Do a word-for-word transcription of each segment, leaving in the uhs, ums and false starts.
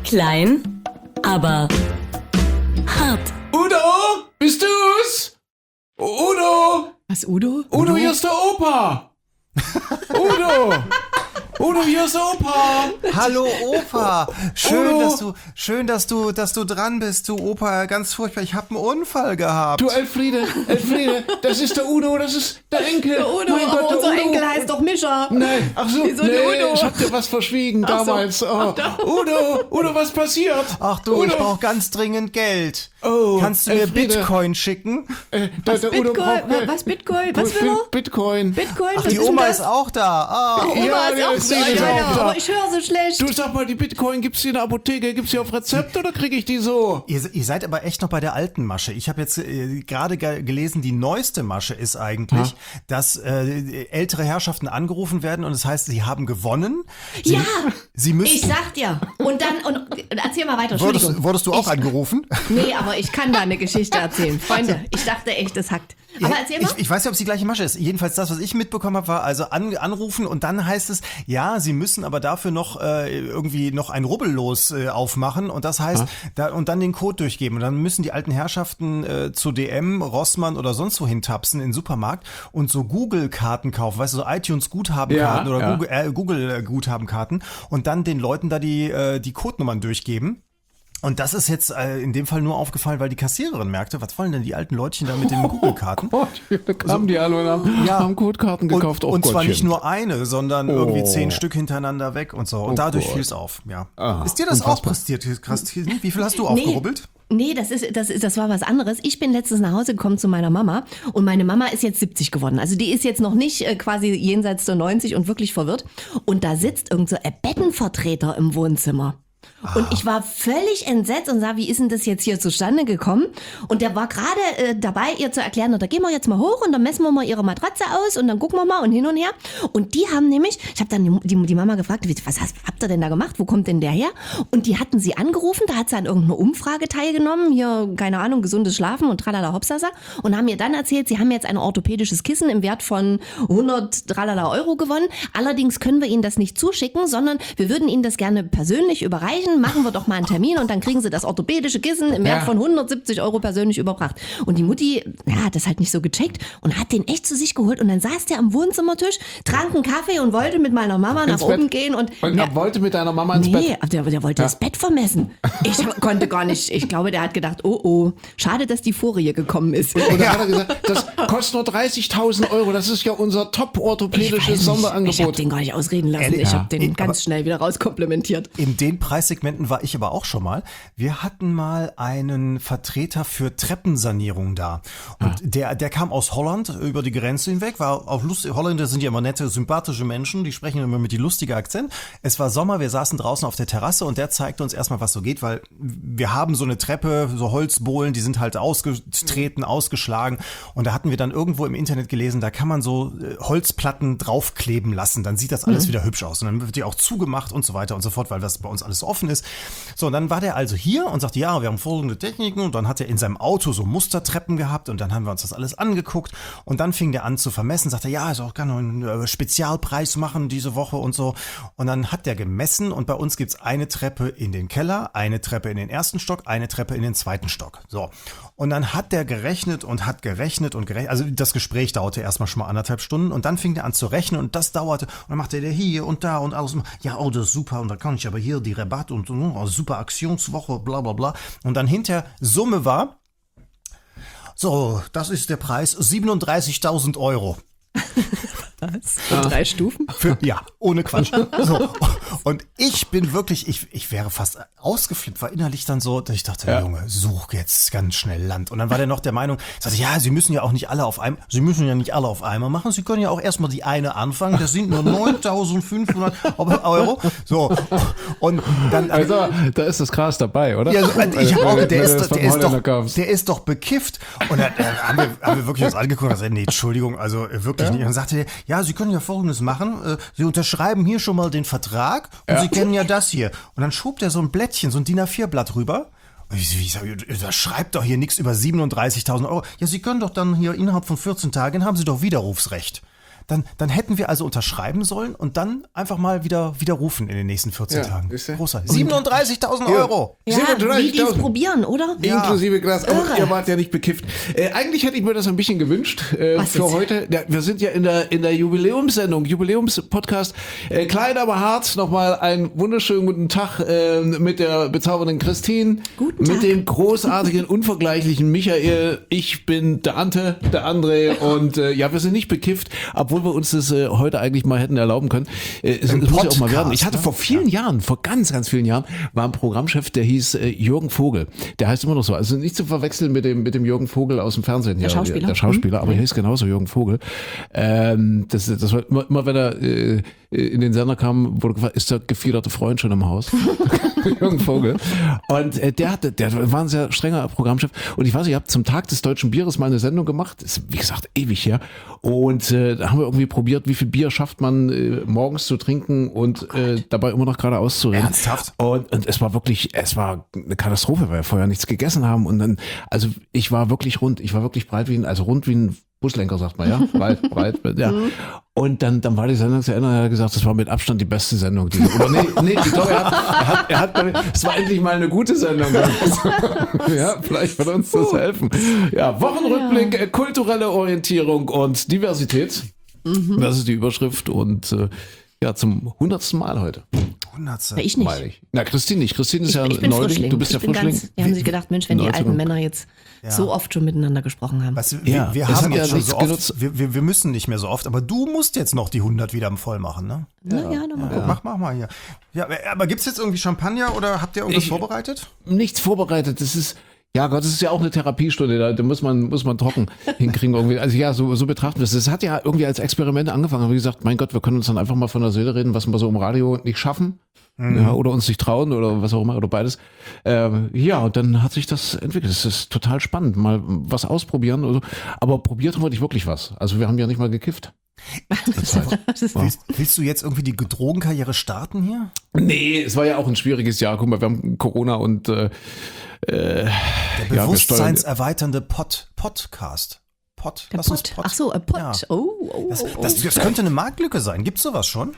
Klein, aber hart. Udo, bist du's? Udo! Was, Udo? Udo, hier ist der Opa! Udo! Udo, hier ist der Opa! Hallo Opa, schön, Udo. dass du, schön, dass du, dass du dran bist, du Opa, ganz furchtbar, ich habe einen Unfall gehabt. Du Elfriede, Elfriede, das ist der Udo, das ist der Enkel. Der Udo, mein aber Gott, der unser Udo. Enkel heißt doch Mischa. Nein, ach so, Wieso nee, der Udo? ich hab dir was verschwiegen Ach so. damals. Oh. Udo, Udo, was passiert? Ach du, Udo. ich brauche ganz dringend Geld. Oh, Kannst du mir Elfriede. Bitcoin schicken? Äh, der, Was, der Udo Bitcoin? braucht Geld. Was, Bitcoin? Was Bit- will er? Bitcoin. Bitcoin? Ach, was die ist denn Oma das? ist auch da. Ah, Oma Ja, ist ja, auch ich da. sehe das Ja, auch ja, da. aber ich höre so schlecht. Du, sag mal, die Bitcoin, gibt's die in der Apotheke? Gibt's die auf Rezept oder krieg ich die so? Ihr, ihr seid aber echt noch bei der alten Masche. Ich habe jetzt äh, gerade ge- gelesen, die neueste Masche ist eigentlich, dass äh, ältere Herrschaften angerufen werden und das heißt, sie haben gewonnen. Sie, Ja, sie müssen. ich sag dir. Und dann, und, erzähl mal weiter, Wurdest, Entschuldigung. wurdest du auch ich, angerufen? Nee, aber ich kann da eine Geschichte erzählen. Freunde, ich dachte echt, es hackt. Aber erzähl mal. Ich, ich weiß nicht, ob es die gleiche Masche ist. Jedenfalls das, was ich mitbekommen habe, war also an, anrufen und dann heißt es, ja, sie müssen aber dafür noch äh, irgendwie noch ein Rubbellos äh, aufmachen und das heißt, da, und dann den Code durchgeben und dann müssen die alten Herrschaften äh, zu D M, Rossmann oder sonst wohin tapsen in den Supermarkt und so Google-Karten kaufen, weißt du, so iTunes-Guthabenkarten Ja, oder ja. Google, äh, Google-Guthabenkarten und dann den Leuten da die, äh, die Codenummern durchgeben. Und das ist jetzt äh, in dem Fall nur aufgefallen, weil die Kassiererin merkte, was wollen denn die alten Leutchen da mit den Google-Karten? Gott, da kamen die alle und haben, Ja. haben Codekarten gekauft. Und, Oh und zwar Gottchen. nicht nur eine, sondern irgendwie Oh. zehn Stück hintereinander weg und so. Und Oh dadurch Gott. fiel es auf. Ja. Ah, ist dir das unfassbar. auch passiert, Christine? Wie viel hast du Nee. aufgerubbelt? Nee, das ist, das ist, das war was anderes. Ich bin letztens nach Hause gekommen zu meiner Mama und meine Mama ist jetzt siebzig geworden. Also die ist jetzt noch nicht äh, quasi jenseits der neunzig und wirklich verwirrt. Und da sitzt irgend so ein Bettenvertreter im Wohnzimmer. Und ich war völlig entsetzt und sah, wie ist denn das jetzt hier zustande gekommen? Und der war gerade äh, dabei, ihr zu erklären, na, da gehen wir jetzt mal hoch und dann messen wir mal ihre Matratze aus und dann gucken wir mal und hin und her. Und die haben nämlich, ich habe dann die, die, die Mama gefragt, wie, was hast, habt ihr denn da gemacht? Wo kommt denn der her? Und die hatten sie angerufen, da hat sie an irgendeiner Umfrage teilgenommen, hier, keine Ahnung, gesundes Schlafen und tralala hopsasa und haben mir dann erzählt, sie haben jetzt ein orthopädisches Kissen im Wert von hundert tralala Euro gewonnen. Allerdings können wir ihnen das nicht zuschicken, sondern wir würden ihnen das gerne persönlich überreichen. Machen wir doch mal einen Termin und dann kriegen sie das orthopädische Kissen im Wert Ja. von hundertsiebzig Euro persönlich überbracht. Und die Mutti, ja, hat das halt nicht so gecheckt und hat den echt zu sich geholt und dann saß der am Wohnzimmertisch, trank einen Kaffee und wollte mit meiner Mama Ins nach oben Bett. gehen und Und ja, er wollte mit deiner Mama ins Bett. nee, der, der wollte das Bett vermessen. Ich konnte gar nicht, ich glaube, der hat gedacht, oh oh, schade, dass die Folie gekommen ist. Und dann hat er gesagt, das kostet nur dreißigtausend Euro. Das ist ja unser Ich weiß top-orthopädisches nicht, ich habe Sonderangebot. den gar nicht ausreden lassen. Ehrlich? Ich Ja. habe den Ich- ganz aber- schnell wieder rauskomplimentiert. In den Preissegmenten war ich aber auch schon mal. Wir hatten mal einen Vertreter für Treppensanierung da. Und der, der kam aus Holland über die Grenze hinweg, war auch lustig. Holländer sind ja immer nette, sympathische Menschen, die sprechen immer mit die lustige Akzent. Es war Sommer, wir saßen draußen auf der Terrasse und der zeigte uns erstmal, was so geht, weil wir haben so eine Treppe, so Holzbohlen, die sind halt ausgetreten, ausgeschlagen. Und da hatten wir dann irgendwo im Internet gelesen, da kann man so äh, Holzplatten draufkleben lassen, dann sieht das alles wieder hübsch aus. Und dann wird die auch zugemacht und so weiter und so fort, weil das bei uns alles so offen ist. So, und dann war der also hier und sagte, ja, wir haben folgende Techniken und dann hat er in seinem Auto so Mustertreppen gehabt und dann haben wir uns das alles angeguckt und dann fing der an zu vermessen, sagte, ja, also kann einen äh, Spezialpreis machen diese Woche und so und dann hat der gemessen und bei uns gibt's eine Treppe in den Keller, eine Treppe in den ersten Stock, eine Treppe in den zweiten Stock. So. Und dann hat der gerechnet und hat gerechnet und gerechnet, also das Gespräch dauerte erstmal schon mal anderthalb Stunden und dann fing der an zu rechnen und das dauerte und dann machte der hier und da und alles, ja, oh, das ist super und da kann ich aber hier die Rabatt und oh, super Aktionswoche, bla bla bla. Und dann hinter Summe war, so, das ist der Preis, siebenunddreißigtausend Euro. Was? Für drei Stufen? Für, ja, ohne Quatsch. So. Und ich bin wirklich, ich, ich wäre fast ausgeflippt, war innerlich dann so, dass ich dachte, Ja. Junge, such jetzt ganz schnell Land. Und dann war der noch der Meinung, sagte, ja, Sie müssen ja auch nicht alle auf einmal, Sie müssen ja nicht alle auf einmal machen, Sie können ja auch erstmal die eine anfangen, das sind nur neuntausendfünfhundert Euro. So. Und dann, Also, da ist das Gras dabei, oder? ja, so, ich hab auch, Wenn der, du ist, das doch- vom der, ist Holländer doch, kaufst. der ist doch bekifft. Und dann äh, haben, wir, haben wir wirklich uns angeguckt und gesagt, nee, Entschuldigung, also äh, wirklich nicht. Und dann sagte der, ja, Sie können ja Folgendes machen. Äh, Sie unterschreiben hier schon mal den Vertrag und Ja. Sie kennen ja das hier. Und dann schob der so ein Blättchen, so ein D I N A vier Blatt rüber. Und ich, ich sag, da schreibt doch hier nichts über siebenunddreißigtausend Euro. Ja, Sie können doch dann hier innerhalb von vierzehn Tagen haben Sie doch Widerrufsrecht. dann, dann hätten wir also unterschreiben sollen und dann einfach mal wieder widerrufen in den nächsten vierzehn Ja, Tagen. ist ja- Großartig. siebenunddreißigtausend Euro. Ja, wie die es siebenunddreißigtausend. probieren, oder? Ja. Inklusive Glas, aber Irre. ihr wart ja nicht bekifft. Äh, eigentlich hätte ich mir das ein bisschen gewünscht äh, Was für jetzt? heute. Ja, wir sind ja in der in der Jubiläumssendung, Jubiläumspodcast. Äh, klein, aber hart. Nochmal einen wunderschönen guten Tag äh, mit der bezaubernden Christine. Guten Mit Tag. dem großartigen, unvergleichlichen Michael. Ich bin der Ante, der André und äh, ja, wir sind nicht bekifft, obwohl wir uns das äh, heute eigentlich mal hätten erlauben können. Äh, es Im es muss ja auch mal Podcast, werden. Ich hatte ne? vor vielen Jahren, vor ganz, ganz vielen Jahren, war ein Programmchef, der hieß äh, Jürgen Vogel. Der heißt immer noch so. Also nicht zu verwechseln mit dem, mit dem Jürgen Vogel aus dem Fernsehen. Der ja, Schauspieler. Der Schauspieler, aber er hieß genauso Jürgen Vogel. Ähm, das, das war immer, immer wenn er äh, in den Sender kam, wurde gefragt, ist der gefiederte Freund schon im Haus? Jürgen Vogel. Und äh, der hatte, der war ein sehr strenger Programmchef. Und ich weiß, ich habe zum Tag des deutschen Bieres mal eine Sendung gemacht. Ist, wie gesagt, ewig her. Und äh, da haben wir irgendwie probiert, wie viel Bier schafft man äh, morgens zu trinken und äh, dabei immer noch geradeaus zu reden. Ernsthaft? Und, und es war wirklich, es war eine Katastrophe, weil wir vorher nichts gegessen haben. Und dann, also ich war wirklich rund, ich war wirklich breit wie ein, also rund wie ein Buslenker, sagt man, ja, breit, breit, ja. Und dann, dann war die Sendung zu Ende und er hat gesagt, das war mit Abstand die beste Sendung. Die, oder nee, nee, ich glaube, er hat, er hat, er hat bei mir, es war endlich mal eine gute Sendung. Ja, vielleicht wird uns das helfen. Ja, Wochenrückblick, äh, kulturelle Orientierung und Diversität. Das ist die Überschrift und äh, ja, zum hundertsten Mal heute. Hundertste. Ja, ich nicht. Meine ich. Na, Christine nicht. Christine ist Ich, ja ich bin Neuling. Frischling. Du bist ich ja bin Frischling. ganz, die haben sich gedacht, Mensch, wenn die Neunzehn. alten Männer jetzt Ja. so oft schon miteinander gesprochen haben. Weißt du, wir, Ja, wir es haben hat ja jetzt schon nichts so oft, genutzt. wir, wir, wir müssen nicht mehr so oft, aber du musst jetzt noch die hundert wieder voll machen, ne? Na ja, dann mal gucken. Mach, mach mal hier. Ja, aber gibt's jetzt irgendwie Champagner oder habt ihr irgendwas Ich- vorbereitet? Nichts vorbereitet. Das ist, ja Gott, das ist ja auch eine Therapiestunde. Da, da muss man, muss man trocken hinkriegen irgendwie. Also ja, so, so betrachten wir es. Das hat ja irgendwie als Experiment angefangen. Wie gesagt, mein Gott, wir können uns dann einfach mal von der Seele reden, was wir so im Radio nicht schaffen. Ja, oder uns nicht trauen oder was auch immer oder beides. Ähm, ja, und dann hat sich das entwickelt. Es ist total spannend, mal was ausprobieren. Oder so. Aber probiert haben wir nicht wirklich was. Also wir haben ja nicht mal gekifft. Das ist- Willst, willst du jetzt irgendwie die Drogenkarriere starten hier? Nee, es war ja auch ein schwieriges Jahr. Guck mal, wir haben Corona und äh, äh, ja, wir steuern, Bewusstseinserweiternde Pod, Podcast. Pod, Der was Pott. ist Pod? Ach so, ein Pott. Ja. Oh, oh, Das, oh, oh. das, das könnte eine Marktlücke sein. Gibt's sowas schon?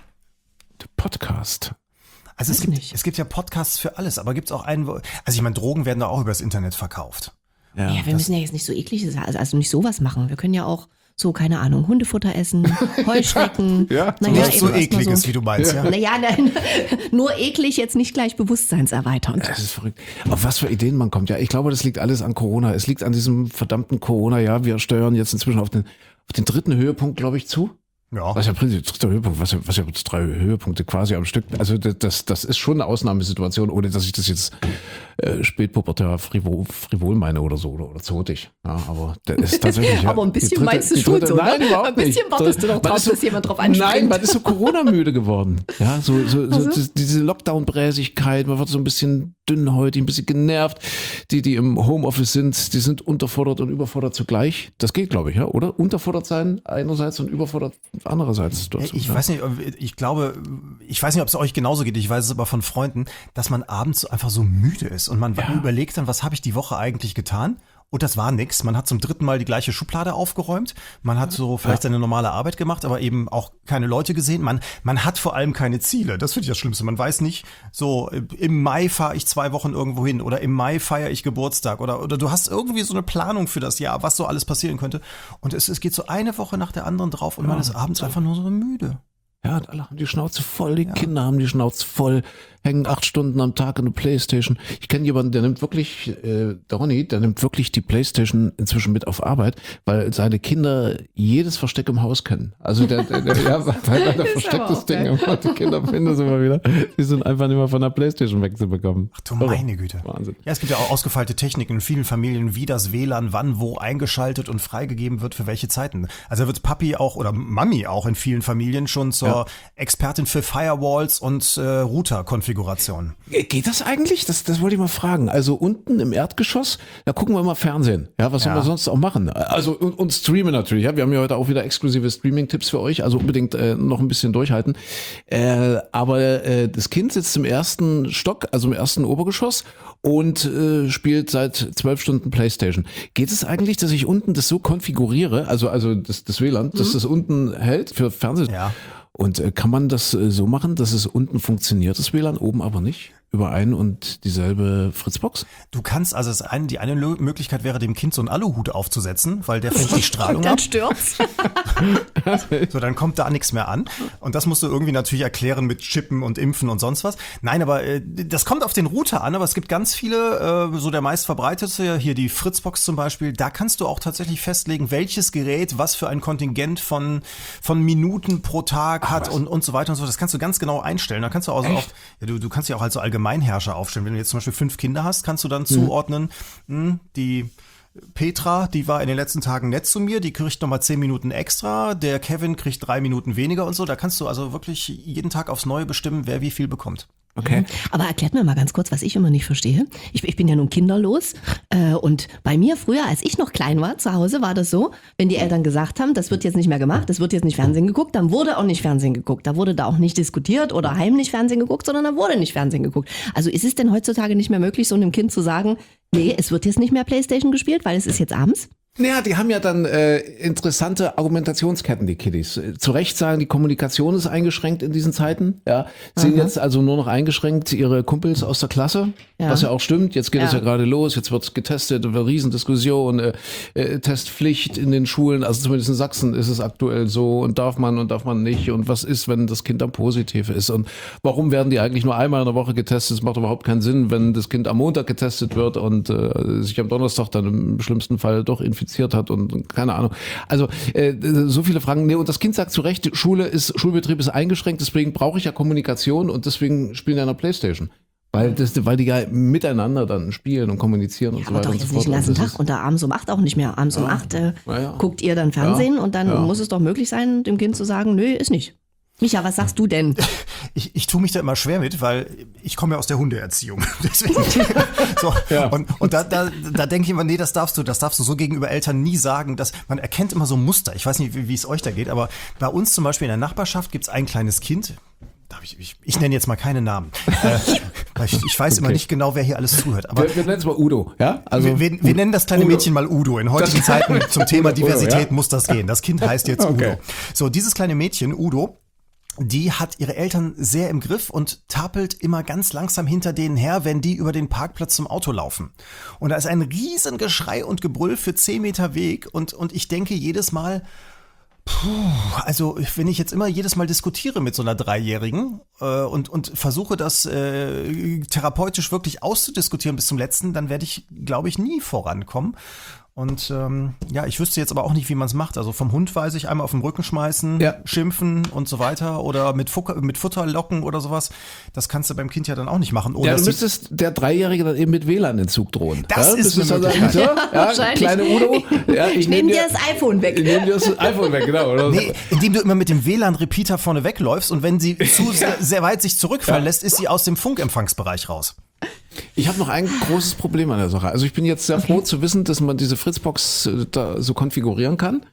Podcast. Also es Weiß gibt, nicht. es gibt ja Podcasts für alles, aber gibt's auch einen, wo, also ich meine, Drogen werden da auch übers Internet verkauft. Ja, Ja, wir müssen ja jetzt nicht so eklig sein, also, also nicht sowas machen. Wir können ja auch so, keine Ahnung, Hundefutter essen, Heuschrecken. Ja, naja, Nicht so eben erst mal eklig ist, so. wie du meinst, ja. Naja, nein, nur eklig, jetzt nicht gleich bewusstseinserweiternd. Das ist verrückt. Auf was für Ideen man kommt. Ja, ich glaube, das liegt alles an Corona. Es liegt an diesem verdammten Corona. Ja, wir steuern jetzt inzwischen auf den, auf den dritten Höhepunkt, glaube ich, zu. Ja. Was ja prinzipiell dritter Höhepunkt, was ja, was ja drei Höhepunkte quasi am Stück. Also das, das, das ist schon eine Ausnahmesituation, ohne dass ich das jetzt äh, spätpubertär frivol, frivol meine oder so oder, oder zotig. Ja, aber das ist tatsächlich. Ja, Aber ein die bisschen dritte- meinst du die schon dritte- so, ne? Nein, überhaupt Ein bisschen nicht. wartest du doch Man drauf, ist so, dass jemand drauf anspringt. Nein, man ist so Corona-müde geworden. Ja, so, so, so das- diese Lockdown-Bräsigkeit, man wird so ein bisschen dünnhäutig, ein bisschen genervt. Die, die im Homeoffice sind, die sind unterfordert und überfordert zugleich. Das geht, glaube ich, ja, oder? Unterfordert sein einerseits und überfordert andererseits. Ja, ich weiß nicht, ich glaube, ich weiß nicht, ob es euch genauso geht, ich weiß es aber von Freunden, dass man abends einfach so müde ist und man Ja. überlegt dann, was habe ich die Woche eigentlich getan? Und das war nix. Man hat zum dritten Mal die gleiche Schublade aufgeräumt. Man hat so vielleicht seine normale Arbeit gemacht, aber eben auch keine Leute gesehen. Man, man hat vor allem keine Ziele. Das finde ich das Schlimmste. Man weiß nicht, so im Mai fahre ich zwei Wochen irgendwo hin oder im Mai feiere ich Geburtstag oder, oder du hast irgendwie so eine Planung für das Jahr, was so alles passieren könnte. Und es, es geht so eine Woche nach der anderen drauf und man ist abends einfach nur so müde. Ja, und alle haben die Schnauze voll, die Kinder haben die Schnauze voll, hängen acht Stunden am Tag in der Playstation. Ich kenne jemanden, der nimmt wirklich, äh, der Ronny, der nimmt wirklich die Playstation inzwischen mit auf Arbeit, weil seine Kinder jedes Versteck im Haus kennen. Also der, der, der ja, weil der versteckt aber das auch Ding geil. immer, die Kinder finden es immer wieder. Die sind einfach nicht mehr von der Playstation wegzubekommen. Ach du meine Güte. Wahnsinn. Ja, es gibt ja auch ausgefeilte Techniken in vielen Familien, wie das W L A N wann wo eingeschaltet und freigegeben wird für welche Zeiten. Also da wird Papi auch oder Mami auch in vielen Familien schon zur Ja. Expertin für Firewalls und äh, Router-Konfiguration Konfiguration. Geht das eigentlich? Das, das wollte ich mal fragen. Also unten im Erdgeschoss, da gucken wir mal Fernsehen. Ja, was Ja. sollen wir sonst auch machen? Also und, und streamen natürlich. Ja, wir haben ja heute auch wieder exklusive Streaming-Tipps für euch. Also unbedingt äh, noch ein bisschen durchhalten. Äh, aber äh, das Kind sitzt im ersten Stock, also im ersten Obergeschoss und äh, spielt seit zwölf Stunden PlayStation. Geht es eigentlich, dass ich unten das so konfiguriere, also also das, das W L A N, dass das unten hält für Fernsehen? Ja. Und äh, kann man das äh, so machen, dass es unten funktioniert, das W L A N, oben aber nicht? Über ein und dieselbe Fritzbox? Du kannst, also das eine, die eine Lö- Möglichkeit wäre, dem Kind so einen Aluhut aufzusetzen, weil der fängt die Strahlung Und ab. dann stürzt. So, dann kommt da nichts mehr an. Und das musst du irgendwie natürlich erklären mit Chippen und Impfen und sonst was. Nein, aber äh, das kommt auf den Router an, aber es gibt ganz viele, äh, so der meistverbreitete, hier die Fritzbox zum Beispiel, da kannst du auch tatsächlich festlegen, welches Gerät was für ein Kontingent von, von Minuten pro Tag hat und, und so weiter und so. Das kannst du ganz genau einstellen. Da kannst du auch, auch ja, du, du kannst ja auch halt so Allgemeinherrscher aufstellen. Wenn du jetzt zum Beispiel fünf Kinder hast, kannst du dann zuordnen, mh, die Petra, die war in den letzten Tagen nett zu mir, die kriegt nochmal zehn Minuten extra, der Kevin kriegt drei Minuten weniger und so. Da kannst du also wirklich jeden Tag aufs Neue bestimmen, wer wie viel bekommt. Okay. Aber erklärt mir mal ganz kurz, was ich immer nicht verstehe. Ich, ich bin ja nun kinderlos äh, und bei mir früher, als ich noch klein war, zu Hause war das so, wenn die Eltern gesagt haben, das wird jetzt nicht mehr gemacht, das wird jetzt nicht Fernsehen geguckt, dann wurde auch nicht Fernsehen geguckt. Da wurde da auch nicht diskutiert oder heimlich Fernsehen geguckt, sondern da wurde nicht Fernsehen geguckt. Also ist es denn heutzutage nicht mehr möglich, so einem Kind zu sagen, nee, es wird jetzt nicht mehr PlayStation gespielt, weil es ist jetzt abends? Naja, die haben ja dann äh, interessante Argumentationsketten, die Kiddies. Äh, Zu Recht sagen, die Kommunikation ist eingeschränkt in diesen Zeiten. Ja, sehen jetzt also nur noch eingeschränkt ihre Kumpels aus der Klasse, Ja. was ja auch stimmt. Jetzt geht Ja. es ja gerade los, jetzt wird getestet, eine Riesendiskussion, äh, äh, Testpflicht in den Schulen. Also zumindest in Sachsen ist es aktuell so und darf man und darf man nicht und was ist, wenn das Kind dann positiv ist und warum werden die eigentlich nur einmal in der Woche getestet? Das macht überhaupt keinen Sinn, wenn das Kind am Montag getestet wird und äh, sich am Donnerstag dann im schlimmsten Fall doch infiziert hat und keine Ahnung. Also äh, so viele Fragen. Nee, und das Kind sagt zu Recht, Schule ist, Schulbetrieb ist eingeschränkt, deswegen brauche ich ja Kommunikation und deswegen spielen die an der Playstation. Weil, das, weil die ja miteinander dann spielen und kommunizieren und Ja, so aber weiter doch und so jetzt fort. nicht den ganzen Und das Tag und da abends um acht auch nicht mehr. Abends um acht äh, Ja, ja. guckt ihr dann Fernsehen Ja, und dann ja. muss es doch möglich sein, dem Kind zu sagen, nö, ist nicht. Micha, was sagst du denn? Ich, ich tue mich da immer schwer mit, weil ich komme ja aus der Hundeerziehung. Deswegen, so, Ja. Und, und da, da, da denke ich immer, nee, das darfst du, das darfst du so gegenüber Eltern nie sagen. Dass, man erkennt immer so Muster. Ich weiß nicht, wie, wie es euch da geht, aber bei uns zum Beispiel in der Nachbarschaft gibt es ein kleines Kind. Darf ich, ich, ich nenne jetzt mal keine Namen. äh, weil ich, ich weiß immer Okay. nicht genau, wer hier alles zuhört. Aber wir, wir nennen es mal Udo, ja? Also wir, wir, wir nennen das kleine Udo. Mädchen mal Udo. In heutigen Zeiten zum Thema Udo, Diversität ja? muss das gehen. Das Kind heißt jetzt Okay. Udo. So, dieses kleine Mädchen, Udo, die hat ihre Eltern sehr im Griff und tapelt immer ganz langsam hinter denen her, wenn die über den Parkplatz zum Auto laufen. Und da ist ein riesen Geschrei und Gebrüll für zehn Meter Weg und, und ich denke jedes Mal, puh, also wenn ich jetzt immer jedes Mal diskutiere mit so einer Dreijährigen äh, und, und versuche das äh, therapeutisch wirklich auszudiskutieren bis zum Letzten, dann werde ich, glaube ich, nie vorankommen. Und ähm, ja, ich wüsste jetzt aber auch nicht, wie man es macht. Also vom Hund weiß ich, einmal auf den Rücken schmeißen, Ja. schimpfen und so weiter oder mit, Futter, mit Futter locken oder sowas. Das kannst du beim Kind ja dann auch nicht machen. Ohne ja, du dass die- müsstest der Dreijährige dann eben mit W L A N-Entzug drohen. Das ja, ist müsstest eine dann sagen, Möglichkeit. so, ja, Wahrscheinlich. kleine Udo, ja, ich, Ich nehme nehme dir das iPhone weg. Ich nehme dir das iPhone weg, genau. Oder? Nee, indem du immer mit dem W L A N-Repeater vorne wegläufst und wenn sie zu sehr, sehr weit sich zurückfallen lässt, ist sie aus dem Funkempfangsbereich raus. Ich habe noch ein großes Problem an der Sache. Also ich bin jetzt sehr froh zu wissen, dass man diese Fritzbox äh, da so konfigurieren kann.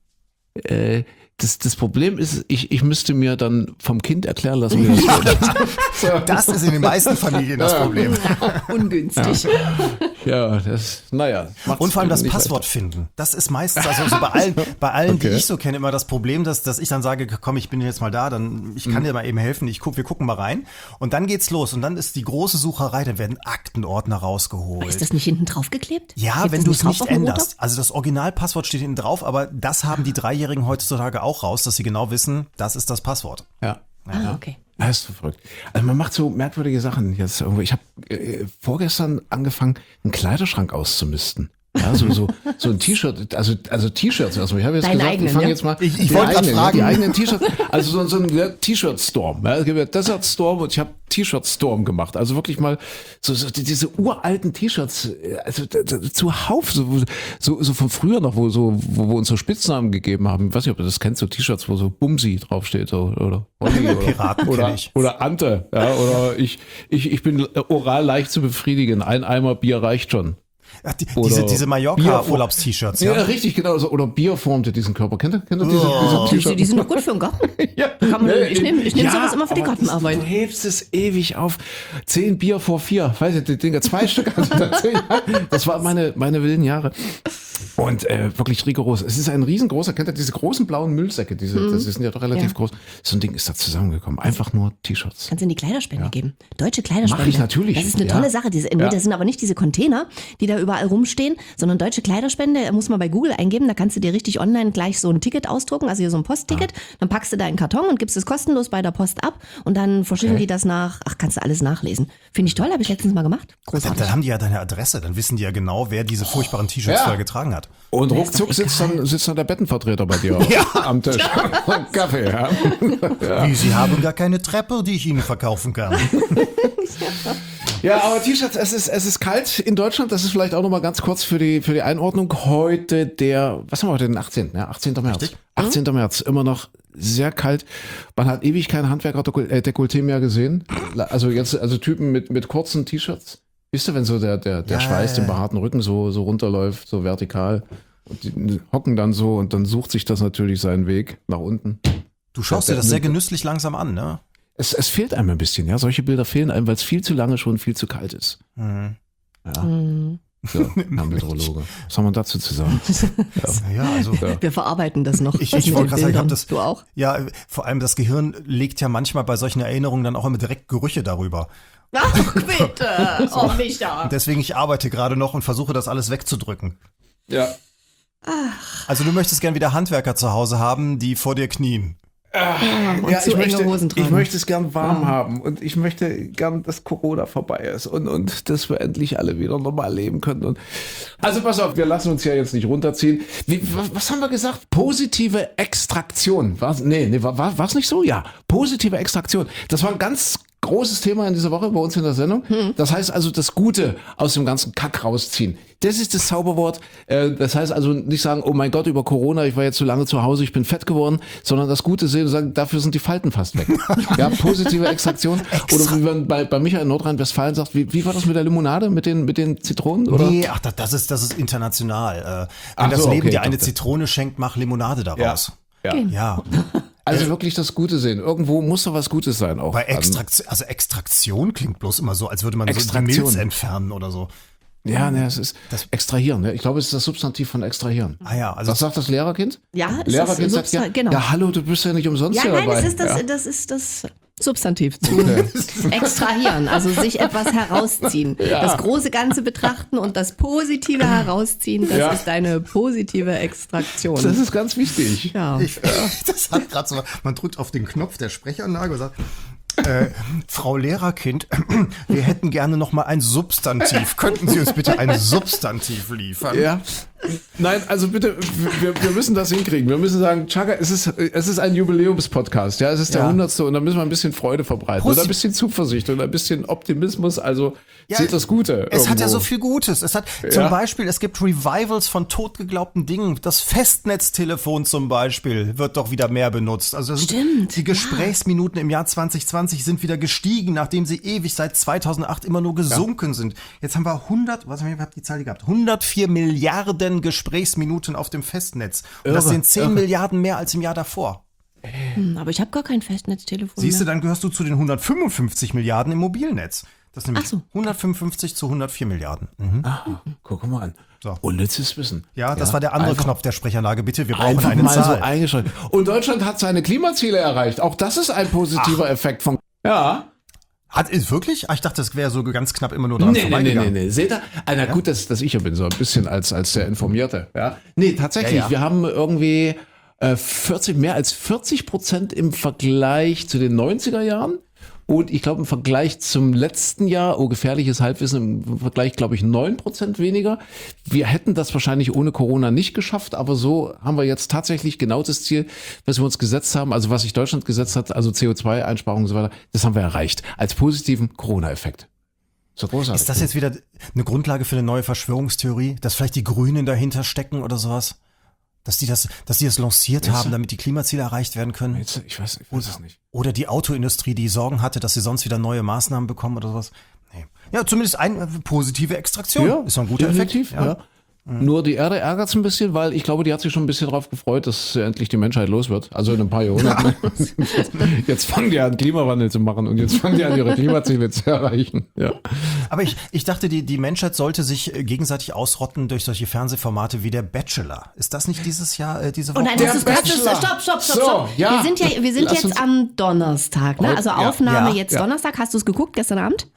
Äh, das, das Problem ist, ich, ich müsste mir dann vom Kind erklären lassen, wie das geht. Das ist in den meisten Familien das Problem. Ungünstig. Ja, das, naja. macht's Und vor allem das nicht Passwort finden. Das ist meistens, also so bei allen, bei allen, Okay. die ich so kenne, immer das Problem, dass, dass ich dann sage, komm, ich bin jetzt mal da, dann, ich kann dir mal eben helfen, ich guck, wir gucken mal rein. Und dann geht's los. Und dann ist die große Sucherei, dann werden Aktenordner rausgeholt. Ist das nicht hinten drauf geklebt? Ja, Steht wenn das du es drauf nicht auf dem Router? änderst. Also das Originalpasswort steht hinten drauf, aber das haben die Dreijährigen heutzutage auch raus, dass sie genau wissen, das ist das Passwort. Ja. Ah, okay. Das ist so verrückt. Also man macht so merkwürdige Sachen jetzt irgendwo. Ich habe äh, vorgestern angefangen, einen Kleiderschrank auszumisten. Ja, so, so, so ein T-Shirt, also, also T-Shirts erstmal. Ich habe jetzt Deinen gesagt, eigenen, ich fange ja? jetzt mal. Ich- ich die wollte grad eigenen, fragen. Die eigenen T-Shirts, also so, so ein ja, T-Shirt-Storm. Ja, es gibt ja Desert Storm und ich habe T-Shirt-Storm gemacht. Also wirklich mal so, so die- diese uralten T-Shirts, also d- d- zuhauf, so, so, so von früher noch, wo so, wo wir uns so Spitznamen gegeben haben. Ich weiß nicht, ob ihr das kennt, so T-Shirts, wo so Bumsi draufsteht, so, oder Olli oder, Piraten kenn oder, ich. oder Ante, ja, oder ich, ich, ich bin oral leicht zu befriedigen. Ein Eimer Bier reicht schon. Ach, die, Oder diese diese Bierform- Mallorca-Urlaubs-T-Shirts, Ja, ja? richtig, genau. So, oder Bier formte diesen Körper. Kennt ihr, kennt ihr diese, Oh. diese Die, T-Shirts? die sind doch gut für den Garten. Ja. Kann man, ich nehme ich nehm Ja, sowas immer für die aber Gartenarbeit. Das, du hebst es ewig auf. Zehn Bier vor vier. Weiß ich, die Dinger, zwei Stück. Also dann zehn, das waren meine, meine wilden Jahre. Und äh, wirklich rigoros. Es ist ein riesengroßer, kennt ihr diese großen blauen Müllsäcke? Diese, Das sind ja doch relativ Ja. groß. So ein Ding ist da zusammengekommen. Einfach nur T-Shirts. Kannst du in die Kleiderspende geben. Deutsche Kleiderspende. Mach ich natürlich, Das ist eine ja. tolle Sache. Diese, nee, Ja. Das sind aber nicht diese Container, die da überall rumstehen, sondern deutsche Kleiderspende. Da muss man bei Google eingeben. Da kannst du dir richtig online gleich so ein Ticket ausdrucken, also hier so ein Postticket. Dann packst du da einen Karton und gibst es kostenlos bei der Post ab. Und dann verschicken Okay. die das nach. Ach, kannst du alles nachlesen. Finde ich toll, habe ich letztens mal gemacht. Dann, Großartig. dann haben die ja deine Adresse, dann wissen die ja genau, wer diese furchtbaren T-Shirts Ja. vorher getragen hat. Und ist doch ruckzuck sitzt egal. dann, sitzt dann der Bettenvertreter bei dir am Tisch. Und Kaffee, ja. Wie, Sie haben gar keine Treppe, die ich Ihnen verkaufen kann. Ja, aber T-Shirts, es ist, es ist kalt in Deutschland. Das ist vielleicht auch nochmal ganz kurz für die, für die Einordnung. Heute der, was haben wir heute, den achtzehnten Ja, achtzehnten März. Richtig. achtzehnten März, immer noch sehr kalt. Man hat ewig kein Handwerker-Dekolleté mehr gesehen. Also jetzt, also Typen mit, mit kurzen T-Shirts. Wisst ihr, wenn so der, der, der Ja, Schweiß ja, den ja. behaarten Rücken so, so runterläuft, so vertikal. Und die hocken dann so und dann sucht sich das natürlich seinen Weg nach unten. Du schaust dir das sehr genüsslich langsam an, ne? Es, es fehlt einem ein bisschen, ja. Solche Bilder fehlen einem, weil es viel zu lange schon viel zu kalt ist. Mhm. Ja. Mhm. So, Herr Meteorologe. Was soll man dazu zu sagen? Ja, also. Wir verarbeiten das noch. Ich, das ich mit wollte den gerade sagen, ich hab Bildern. das. Du auch? Ja, vor allem das Gehirn legt ja manchmal bei solchen Erinnerungen dann auch immer direkt Gerüche darüber. Ach, bitte. Oh, Micha. Und deswegen, ich arbeite gerade noch und versuche das alles wegzudrücken. Ja. Also du möchtest gern wieder Handwerker zu Hause haben, die vor dir knien. Und Ja, zu ich enge möchte, Hosen tragen. ich möchte es gern warm haben und ich möchte gern, dass Corona vorbei ist und, und dass wir endlich alle wieder normal leben können. Und also pass auf, wir lassen uns ja jetzt nicht runterziehen. Wie, was, was haben wir gesagt? Positive Extraktion. Was? Nee, nee, war, war es nicht so? Ja, positive Extraktion. Das war ein ganz großes Thema in dieser Woche bei uns in der Sendung. Das heißt also das Gute aus dem ganzen Kack rausziehen. Das ist das Zauberwort. Äh, Das heißt also nicht sagen, oh mein Gott, über Corona, ich war jetzt zu lange zu Hause, ich bin fett geworden, sondern das Gute sehen und sagen, dafür sind die Falten fast weg. Ja, positive Extraktion. Oder wie man bei, bei Michael in Nordrhein-Westfalen sagt, wie, wie war das mit der Limonade, mit den, mit den Zitronen? Oder? Nee, ach, das- das ist, das ist international. Äh, Wenn Ach das so, Leben okay, dir ich eine dachte- Zitrone schenkt, mach Limonade daraus. Ja. Ja. Also wirklich das Gute sehen. Irgendwo muss doch was Gutes sein auch. Bei Extraktion, also Extraktion klingt bloß immer so, als würde man so die Extraktion. Milz entfernen oder so. Ja, ne, es ist extrahieren. Ne? Ich glaube, es ist das Substantiv von extrahieren. Ah ja, also Was sagt das Lehrerkind? Ja, ist Lehrerkind das sagt ja, Substan- genau. ja, hallo, du bist ja nicht umsonst Ja, hier nein, dabei. das ist das, ja. das ist das Substantiv zu extrahieren, also sich etwas herausziehen. Das große Ganze betrachten und das Positive herausziehen, das Ja. ist eine positive Extraktion. Das ist ganz wichtig. ja. Ich, das hat gerade so, man drückt auf den Knopf der Sprechanlage und sagt, äh, Frau Lehrerkind, wir hätten gerne noch mal ein Substantiv. Könnten Sie uns bitte ein Substantiv liefern? Ja. Nein, also bitte, wir, wir müssen das hinkriegen. Wir müssen sagen, Chaka, es ist, es ist ein Jubiläumspodcast, ja, es ist der Ja. hundertste und da müssen wir ein bisschen Freude verbreiten Prost. und ein bisschen Zuversicht und ein bisschen Optimismus, also Ja, seht das Gute. Es hat ja irgendwo. so viel Gutes. Es hat zum Ja. Beispiel, es gibt Revivals von totgeglaubten Dingen. Das Festnetztelefon zum Beispiel wird doch wieder mehr benutzt. Also das sind- Stimmt, die Gesprächsminuten im Jahr zwanzig zwanzig sind wieder gestiegen, nachdem sie ewig seit zweitausendacht immer nur gesunken sind. Jetzt haben wir hundert, was haben wir ich hab die Zahl gehabt? hundertvier Milliarden Gesprächsminuten auf dem Festnetz. Und das Irre, sind zehn irre. Milliarden mehr als im Jahr davor. Hm, aber ich habe gar kein Festnetztelefon Siehst du, mehr. dann gehörst du zu den hundertfünfundfünfzig Milliarden im Mobilnetz. Das ist nämlich Ach so. hundertfünfundfünfzig zu hundertvier Milliarden. Mhm. Ah, guck mal an. So. Unnützes Wissen. Ja, das war der andere einfach- Knopf der Sprechanlage. Bitte, wir brauchen Einfach eine mal Zahl. so eingeschaltet. Und Deutschland hat seine Klimaziele erreicht. Auch das ist ein positiver Effekt von. Ja. Hat ist wirklich? Ah, ich dachte, das wäre so ganz knapp immer nur dran Nee, nee, nee, nee, vorbeigegangen. nee. Seht ihr? Ah, na gut, dass, dass ich ja bin, so ein bisschen als, als der Informierte. Ja. Nee, tatsächlich. Ja, ja. Wir haben irgendwie äh, vierzig, mehr als vierzig Prozent im Vergleich zu den neunziger Jahren Und ich glaube, im Vergleich zum letzten Jahr, oh, gefährliches Halbwissen, im Vergleich, glaube ich, neun Prozent weniger. Wir hätten das wahrscheinlich ohne Corona nicht geschafft, aber so haben wir jetzt tatsächlich genau das Ziel, was wir uns gesetzt haben, also was sich Deutschland gesetzt hat, also C O zwei Einsparungen und so weiter, das haben wir erreicht. Als positiven Corona-Effekt. So großartig. Ist das jetzt wieder eine Grundlage für eine neue Verschwörungstheorie, dass vielleicht die Grünen dahinter stecken oder sowas? Dass die das, dass die das lanciert haben, damit die Klimaziele erreicht werden können? Jetzt, ich weiß, ich weiß es nicht. Oder die Autoindustrie, die Sorgen hatte, dass sie sonst wieder neue Maßnahmen bekommen oder sowas? Nee. Ja, zumindest eine positive Extraktion. Ja, ist doch ein guter definitiv, Effekt. ja. Nur die Erde ärgert es ein bisschen, weil ich glaube, die hat sich schon ein bisschen drauf gefreut, dass endlich die Menschheit los wird. Also in ein paar Jahrhunderten. Jetzt fangen die an, Klimawandel zu machen und jetzt fangen die an, ihre Klimaziele zu erreichen. Ja. Aber ich, ich dachte, die, die Menschheit sollte sich gegenseitig ausrotten durch solche Fernsehformate wie der Bachelor. Ist das nicht dieses Jahr, äh, diese Woche? Oh nein, das ist, das ist, stopp, stopp, stopp, So, stopp. ja. Wir sind ja, wir sind Lass jetzt uns- am Donnerstag, ne? Also Ja. Aufnahme Ja. jetzt Ja. Donnerstag. Hast du es geguckt gestern Abend?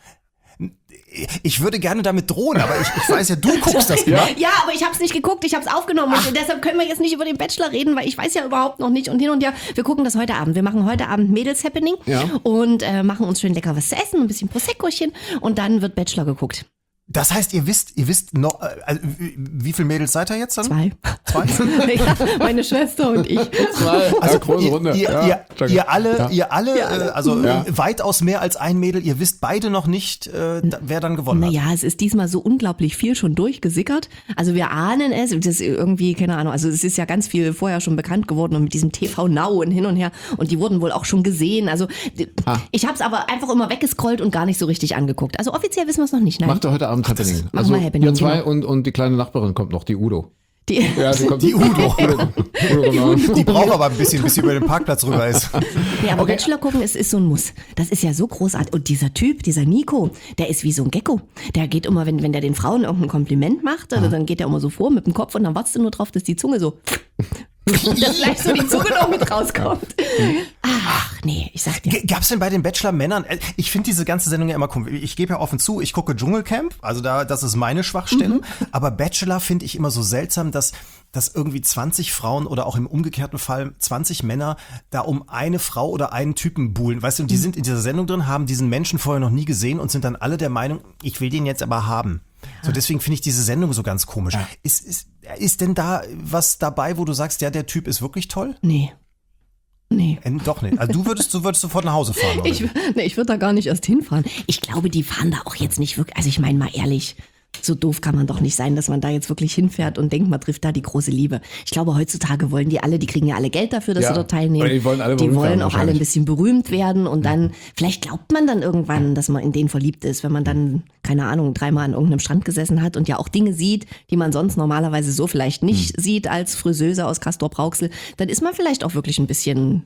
Ich würde gerne damit drohen, aber ich, ich weiß ja, du guckst das immer. Ja, aber ich habe es nicht geguckt, ich habe es aufgenommen und deshalb können wir jetzt nicht über den Bachelor reden, weil ich weiß ja überhaupt noch nicht und hin und her. Wir gucken das heute Abend. Wir machen heute Abend Mädels-Happening Ja. und äh, machen uns schön lecker was zu essen, ein bisschen Proseccochen und dann wird Bachelor geguckt. Das heißt, ihr wisst, ihr wisst noch, äh, also, wie wie viele Mädels seid ihr jetzt dann? Zwei. Zwei? Ja, meine Schwester und ich. Zwei, Also ja, große ihr, Runde. ihr, ja, ihr, danke. ihr alle, Ja. ihr alle, Ja, alle. äh, also Ja. äh, weitaus mehr als ein Mädel, ihr wisst beide noch nicht, äh, da, wer dann gewonnen hat. Naja, es ist diesmal so unglaublich viel schon durchgesickert. Also wir ahnen es, das ist irgendwie, keine Ahnung, also es ist ja ganz viel vorher schon bekannt geworden und mit diesem T V Now und hin und her und die wurden wohl auch schon gesehen. Also d- Ah. ich habe es aber einfach immer weggescrollt und gar nicht so richtig angeguckt. Also offiziell wissen wir es noch nicht, nein. Macht er heute Abend Happening. machen Also wir Happening, ihr zwei genau. und, und die kleine Nachbarin kommt noch, die Udo. Die, Ja, die kommt. Die Udo. Udo, Udo genau. Die braucht aber ein bisschen, bis sie über den Parkplatz rüber ist. nee, aber Okay. Bachelor gucken ist, ist so ein Muss. Das ist ja so großartig. Und dieser Typ, dieser Nico, der ist wie so ein Gecko. Der geht immer, wenn, wenn der den Frauen irgendein Kompliment macht, also dann geht er immer so vor mit dem Kopf und dann wartest du nur drauf, dass die Zunge so dass gleich so die Zunge noch mit rauskommt. Ach, nee, ich sag dir. G- Gab's denn bei den Bachelor-Männern, äh, ich finde diese ganze Sendung ja immer komisch. Ich gebe ja offen zu, ich gucke Dschungelcamp, also da, das ist meine Schwachstelle. Mhm. Aber Bachelor finde ich immer so seltsam, dass, dass irgendwie zwanzig Frauen oder auch im umgekehrten Fall zwanzig Männer da um eine Frau oder einen Typen buhlen. Weißt du, und die Mhm. sind in dieser Sendung drin, haben diesen Menschen vorher noch nie gesehen und sind dann alle der Meinung, ich will den jetzt aber haben. So, deswegen finde ich diese Sendung so ganz komisch. Ist, ist, ist denn da was dabei, wo du sagst, ja, der Typ ist wirklich toll? Nee. Nee. Äh, doch nicht. Also du würdest, du würdest sofort nach Hause fahren, oder? Ich, nee, ich würde da gar nicht erst hinfahren. Ich glaube, die fahren da auch jetzt nicht wirklich. Also ich meine mal ehrlich, so doof kann man doch nicht sein, dass man da jetzt wirklich hinfährt und denkt, man trifft da die große Liebe. Ich glaube, heutzutage wollen die alle, die kriegen ja alle Geld dafür, dass Ja. sie dort teilnehmen. Die wollen alle die berühmt wollen werden auch alle ein wahrscheinlich. bisschen berühmt werden und dann, vielleicht glaubt man dann irgendwann, dass man in den verliebt ist, wenn man dann, keine Ahnung, dreimal an irgendeinem Strand gesessen hat und ja auch Dinge sieht, die man sonst normalerweise so vielleicht nicht sieht als Friseuse aus Castrop-Rauxel, dann ist man vielleicht auch wirklich ein bisschen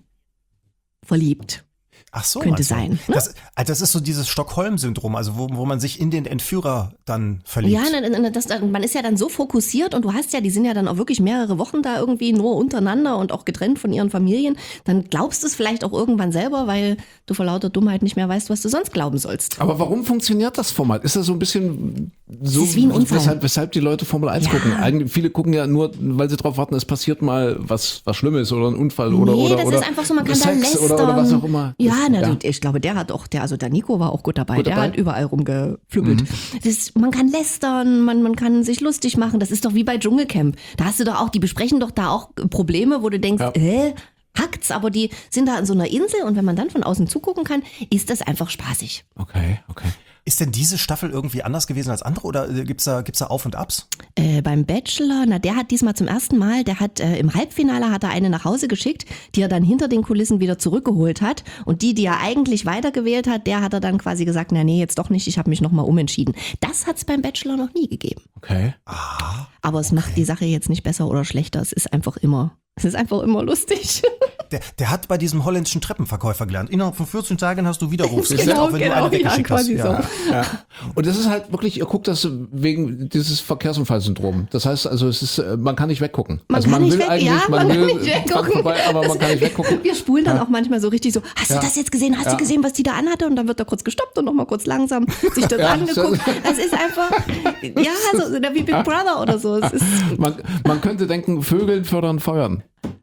verliebt. Ach so, Könnte meinst du? sein, ne? Das, also das ist so dieses Stockholm-Syndrom, also wo, wo man sich in den Entführer dann verliebt. Ja, ne, ne, das, man ist ja dann so fokussiert und du hast ja, die sind ja dann auch wirklich mehrere Wochen da irgendwie nur untereinander und auch getrennt von ihren Familien. Dann glaubst du es vielleicht auch irgendwann selber, weil du vor lauter Dummheit nicht mehr weißt, was du sonst glauben sollst. Aber warum funktioniert das Format? Ist das so ein bisschen so, ist wie ein Unfall. weshalb, weshalb die Leute Formel eins Ja. gucken? Eigentlich, viele gucken ja nur, weil sie drauf warten, es passiert mal was, was Schlimmes oder ein Unfall oder, nee, oder, das oder ist einfach so, man kann Sex da lästern. oder, oder was auch immer. Ja, Das- na, du, ich glaube, der hat auch, der, also der Nico war auch gut dabei. Gut der dabei? hat überall rumgeflügelt. Das, man kann lästern, man, man kann sich lustig machen. Das ist doch wie bei Dschungelcamp. Da hast du doch auch, die besprechen doch da auch Probleme, wo du denkst, Ja. äh, hackt's, aber die sind da an so einer Insel und wenn man dann von außen zugucken kann, ist das einfach spaßig. Okay, okay. Ist denn diese Staffel irgendwie anders gewesen als andere oder äh, gibt's da, gibt's da Auf und Abs? Äh, beim Bachelor, na der hat diesmal zum ersten Mal, der hat äh, im Halbfinale hat er eine nach Hause geschickt, die er dann hinter den Kulissen wieder zurückgeholt hat und die, die er eigentlich weitergewählt hat, der hat er dann quasi gesagt, na nee, jetzt doch nicht, ich habe mich nochmal umentschieden. Das hat's beim Bachelor noch nie gegeben. Okay. Aber es macht die Sache jetzt nicht besser oder schlechter, es ist einfach immer, es ist einfach immer lustig. Der, der hat bei diesem holländischen Treppenverkäufer gelernt. Innerhalb von vierzehn Tagen hast du Widerrufsrecht, Genau, auch wenn genau, du eine ja, weggeschickt hast. quasi so. Ja. Und das ist halt wirklich, ihr guckt das wegen dieses Verkehrsunfallsyndrom. Das heißt also, es ist, äh, man kann nicht weggucken. Man also kann man nicht will weg, eigentlich, ja, man, man kann will nicht weggucken. dran vorbei, aber man Das- kann nicht weggucken. Wir spulen dann auch manchmal so richtig so, hast Ja. du das jetzt gesehen, hast Ja. du gesehen, was die da anhatte? Und dann wird er kurz gestoppt und nochmal kurz langsam sich das Ja, angeguckt. so- Das ist einfach, ja, so, so wie Big Brother oder so. Es ist, Man, man könnte denken, Vögeln fördern Feuern.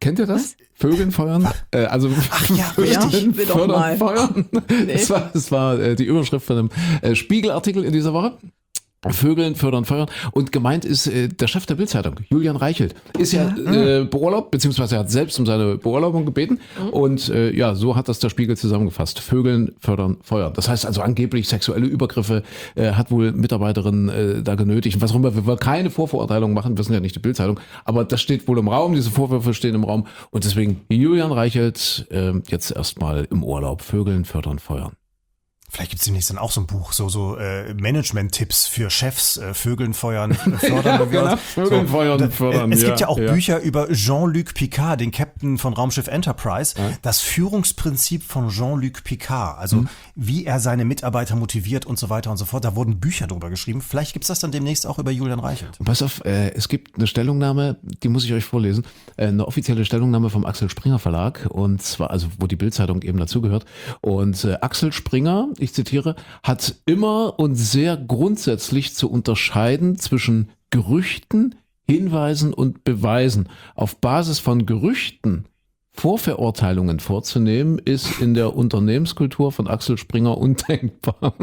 Kennt ihr das? Vögeln feuern? Äh, also Ach ja, Vögeln will doch fördern, mal. feuern. Das war, das war äh, die Überschrift von einem äh, Spiegelartikel in dieser Woche. Vögeln, fördern, feuern. Und gemeint ist äh, der Chef der Bild-Zeitung, Julian Reichelt. Ist ja, äh, beurlaubt, beziehungsweise er hat selbst um seine Beurlaubung gebeten. Mhm. Und äh, ja, so hat das der Spiegel zusammengefasst. Vögeln, fördern, feuern. Das heißt also angeblich sexuelle Übergriffe äh, hat wohl Mitarbeiterin äh, da genötigt. Was auch immer, wir wollen keine Vorverurteilung machen, wir sind ja nicht die Bild-Zeitung. Aber das steht wohl im Raum, diese Vorwürfe stehen im Raum. Und deswegen Julian Reichelt äh, jetzt erstmal im Urlaub. Vögeln, fördern, feuern. Vielleicht gibt es demnächst dann auch so ein Buch, so so äh, Management-Tipps für Chefs, äh, Vögeln feuern, fördern. Ja, genau. Vögeln feuern, da, fördern. Es ja, gibt ja auch ja. Bücher über Jean-Luc Picard, den Captain von Raumschiff Enterprise. Ja. Das Führungsprinzip von Jean-Luc Picard, also mhm. wie er seine Mitarbeiter motiviert und so weiter und so fort. Da wurden Bücher drüber geschrieben. Vielleicht gibt es das dann demnächst auch über Julian Reichelt. Und pass auf, äh, es gibt eine Stellungnahme, die muss ich euch vorlesen, äh, eine offizielle Stellungnahme vom Axel Springer Verlag, und zwar, also wo die Bild-Zeitung eben dazugehört. Und äh, Axel Springer, ich zitiere, hat immer und sehr grundsätzlich zu unterscheiden zwischen Gerüchten, Hinweisen und Beweisen. Auf Basis von Gerüchten Vorverurteilungen vorzunehmen, ist in der Unternehmenskultur von Axel Springer undenkbar.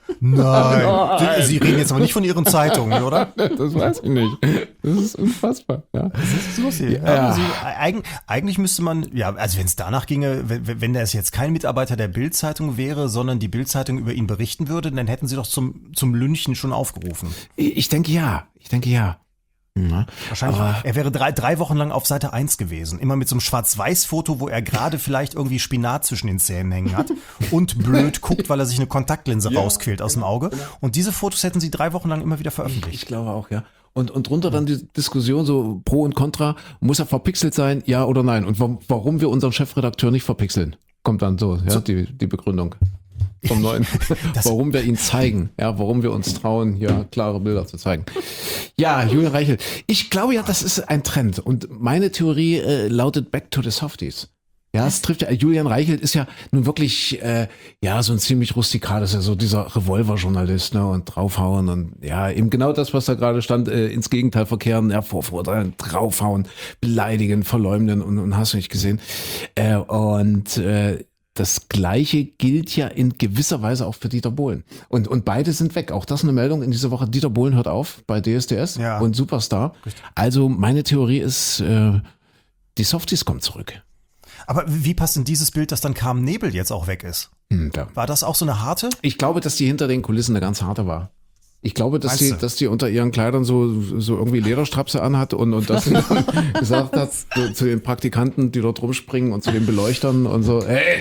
Nein. Sie, Sie reden jetzt aber nicht von Ihren Zeitungen, oder? Das weiß ich nicht. Das ist unfassbar. Ja. Das ist lustig. Ja. Also, eig, eigentlich müsste man, ja, also wenn es danach ginge, wenn, wenn das jetzt kein Mitarbeiter der Bild-Zeitung wäre, sondern die Bild-Zeitung über ihn berichten würde, dann hätten Sie doch zum, zum Lynchen schon aufgerufen. Ich denke ja. Ich denke ja. Ja, wahrscheinlich. aber Er wäre drei, drei Wochen lang auf Seite eins gewesen. Immer mit so einem Schwarz-Weiß-Foto, wo er gerade vielleicht irgendwie Spinat zwischen den Zähnen hängen hat und blöd guckt, weil er sich eine Kontaktlinse ja, rausquält aus genau, dem Auge. Genau. Und diese Fotos hätten sie drei Wochen lang immer wieder veröffentlicht. Ich, ich glaube auch, ja. Und, und drunter dann die Diskussion so Pro und Contra. Muss er verpixelt sein, ja oder nein? Und warum, warum wir unseren Chefredakteur nicht verpixeln? Kommt dann so, ja, so die, die Begründung. Vom Neuen. Warum wir ihn zeigen, ja, warum wir uns trauen, hier klare Bilder zu zeigen. Ja, Julian Reichelt. Ich glaube ja, das ist ein Trend. Und meine Theorie äh, lautet Back to the Softies. Ja, es trifft ja, Julian Reichelt ist ja nun wirklich, äh, ja, so ein ziemlich rustikales, ja, so dieser Revolver-Journalist, ne, und draufhauen und ja, eben genau das, was da gerade stand, äh, ins Gegenteil verkehren, ja, vorverurteilen, draufhauen, beleidigen, verleumden und, und hast du nicht gesehen. Äh, und, äh, das Gleiche gilt ja in gewisser Weise auch für Dieter Bohlen. Und, und beide sind weg. Auch das eine Meldung in dieser Woche. Dieter Bohlen hört auf bei D S D S ja. und Superstar. Richtig. Also meine Theorie ist, äh, die Softies kommen zurück. Aber wie passt in dieses Bild, dass dann Carmen Nebel jetzt auch weg ist? Hm, ja. War das auch so eine harte? Ich glaube, dass die hinter den Kulissen eine ganz harte war. Ich glaube, dass die, dass die unter ihren Kleidern so, so irgendwie Lederstrapse anhat und, und dass sie dann gesagt hat zu, zu den Praktikanten, die dort rumspringen und zu den Beleuchtern und so, hey!